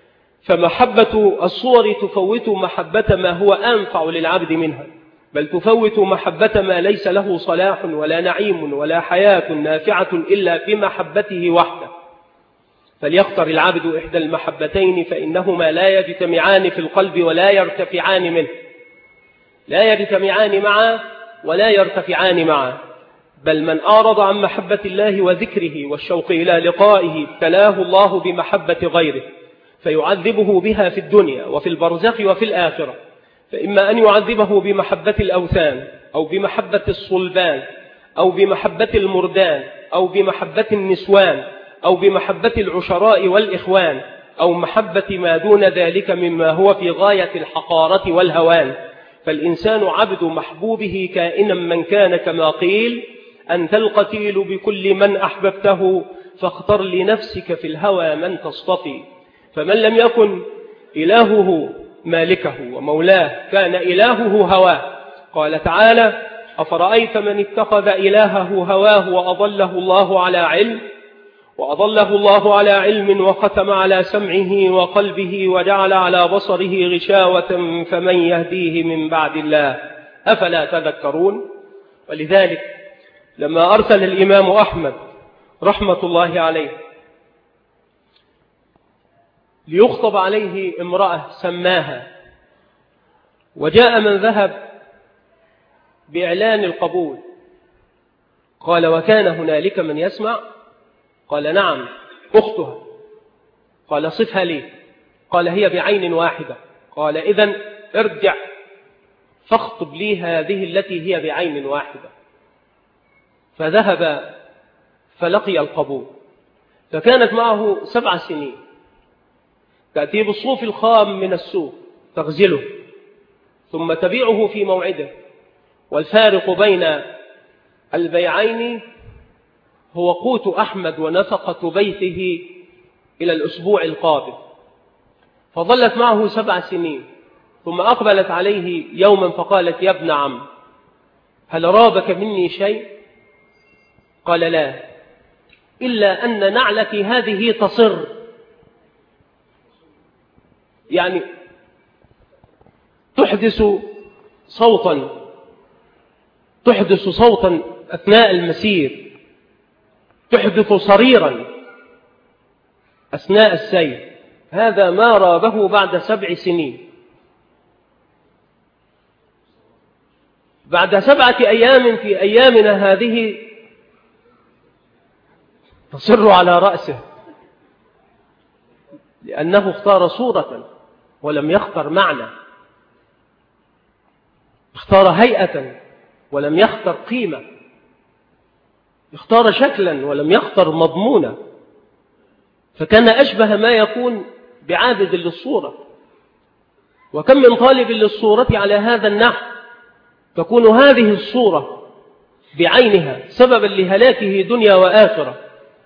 فمحبة الصور تفوت محبة ما هو أنفع للعبد منها، بل تفوت محبة ما ليس له صلاح ولا نعيم ولا حياة نافعة إلا بمحبته وحده. فليختر العبد إحدى المحبتين فإنهما لا يجتمعان في القلب ولا يرتفعان منه، لا يجتمعان معا ولا يرتفعان معا، بل من أعرض عن محبة الله وذكره والشوق إلى لقائه ابتلاه الله بمحبة غيره فيعذبه بها في الدنيا وفي البرزخ وفي الآخرة. فإما أن يعذبه بمحبة الأوثان أو بمحبة الصلبان أو بمحبة المردان أو بمحبة النسوان أو بمحبة العشراء والإخوان أو محبة ما دون ذلك مما هو في غاية الحقارة والهوان. فالإنسان عبد محبوبه كائنا من كان، كما قيل: أنت القتيل بكل من أحببته فاختر لنفسك في الهوى من تصطفي. فمن لم يكن إلهه مالكه ومولاه كان إلهه هواه. قال تعالى: أفرأيت من اتخذ إلهه هواه وأضله الله على علم وأضله الله على علم وختم على سمعه وقلبه وجعل على بصره غشاوة فمن يهديه من بعد الله أفلا تذكرون. ولذلك لما أرسل الإمام أحمد رحمة الله عليه ليخطب عليه امرأة سماها، وجاء من ذهب بإعلان القبول، قال: وكان هنالك من يسمع؟ قال: نعم، أختها. قال: صفها لي. قال: هي بعين واحدة. قال: إذن ارجع فاخطب لي هذه التي هي بعين واحدة. فذهب فلقي القبول، فكانت معه سبع سنين، تأتي بالصوف الخام من السوق تغزله ثم تبيعه في موعده، والفارق بين البيعين هو قوت أحمد ونفقة بيته إلى الأسبوع القابل. فظلت معه سبع سنين، ثم أقبلت عليه يوما فقالت: يا ابن عم، هل رابك مني شيء؟ قال: لا، إلا أن نعلك هذه تصر، يعني تحدث صوتا تحدث صوتا أثناء المسير، تحدث صريرا أثناء السير. هذا ما رابه بعد سبع سنين. بعد سبعة أيام في أيامنا هذه تصر على رأسه، لأنه اختار صورة ولم يختر معنى، اختار هيئة ولم يختر قيمة، اختار شكلا ولم يختر مضمونا، فكان أشبه ما يكون بعابد للصورة. وكم من طالب للصورة على هذا النحو تكون هذه الصورة بعينها سببا لهلاكه دنيا وآخرة،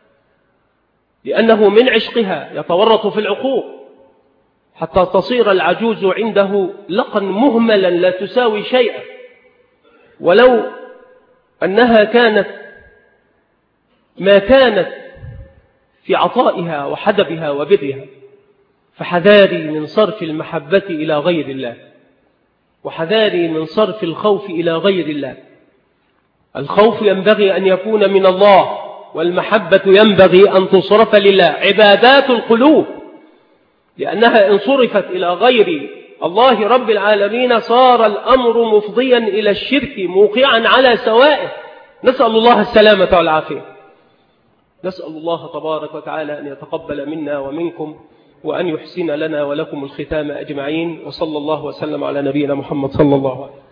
لأنه من عشقها يتورط في العقوق حتى تصير العجوز عنده لقا مهملا لا تساوي شيئا، ولو أنها كانت ما كانت في عطائها وحدبها وبرها. فحذاري من صرف المحبة إلى غير الله، وحذاري من صرف الخوف إلى غير الله. الخوف ينبغي أن يكون من الله، والمحبة ينبغي أن تصرف لله، عبادات القلوب، لأنها إن صرفت إلى غير الله رب العالمين صار الأمر مفضيا إلى الشرك موقعا على سوائه. نسأل الله السلامة والعافية. نسأل الله تبارك وتعالى أن يتقبل منا ومنكم، وأن يحسن لنا ولكم الختام أجمعين. وصلى الله وسلم على نبينا محمد صلى الله عليه وسلم.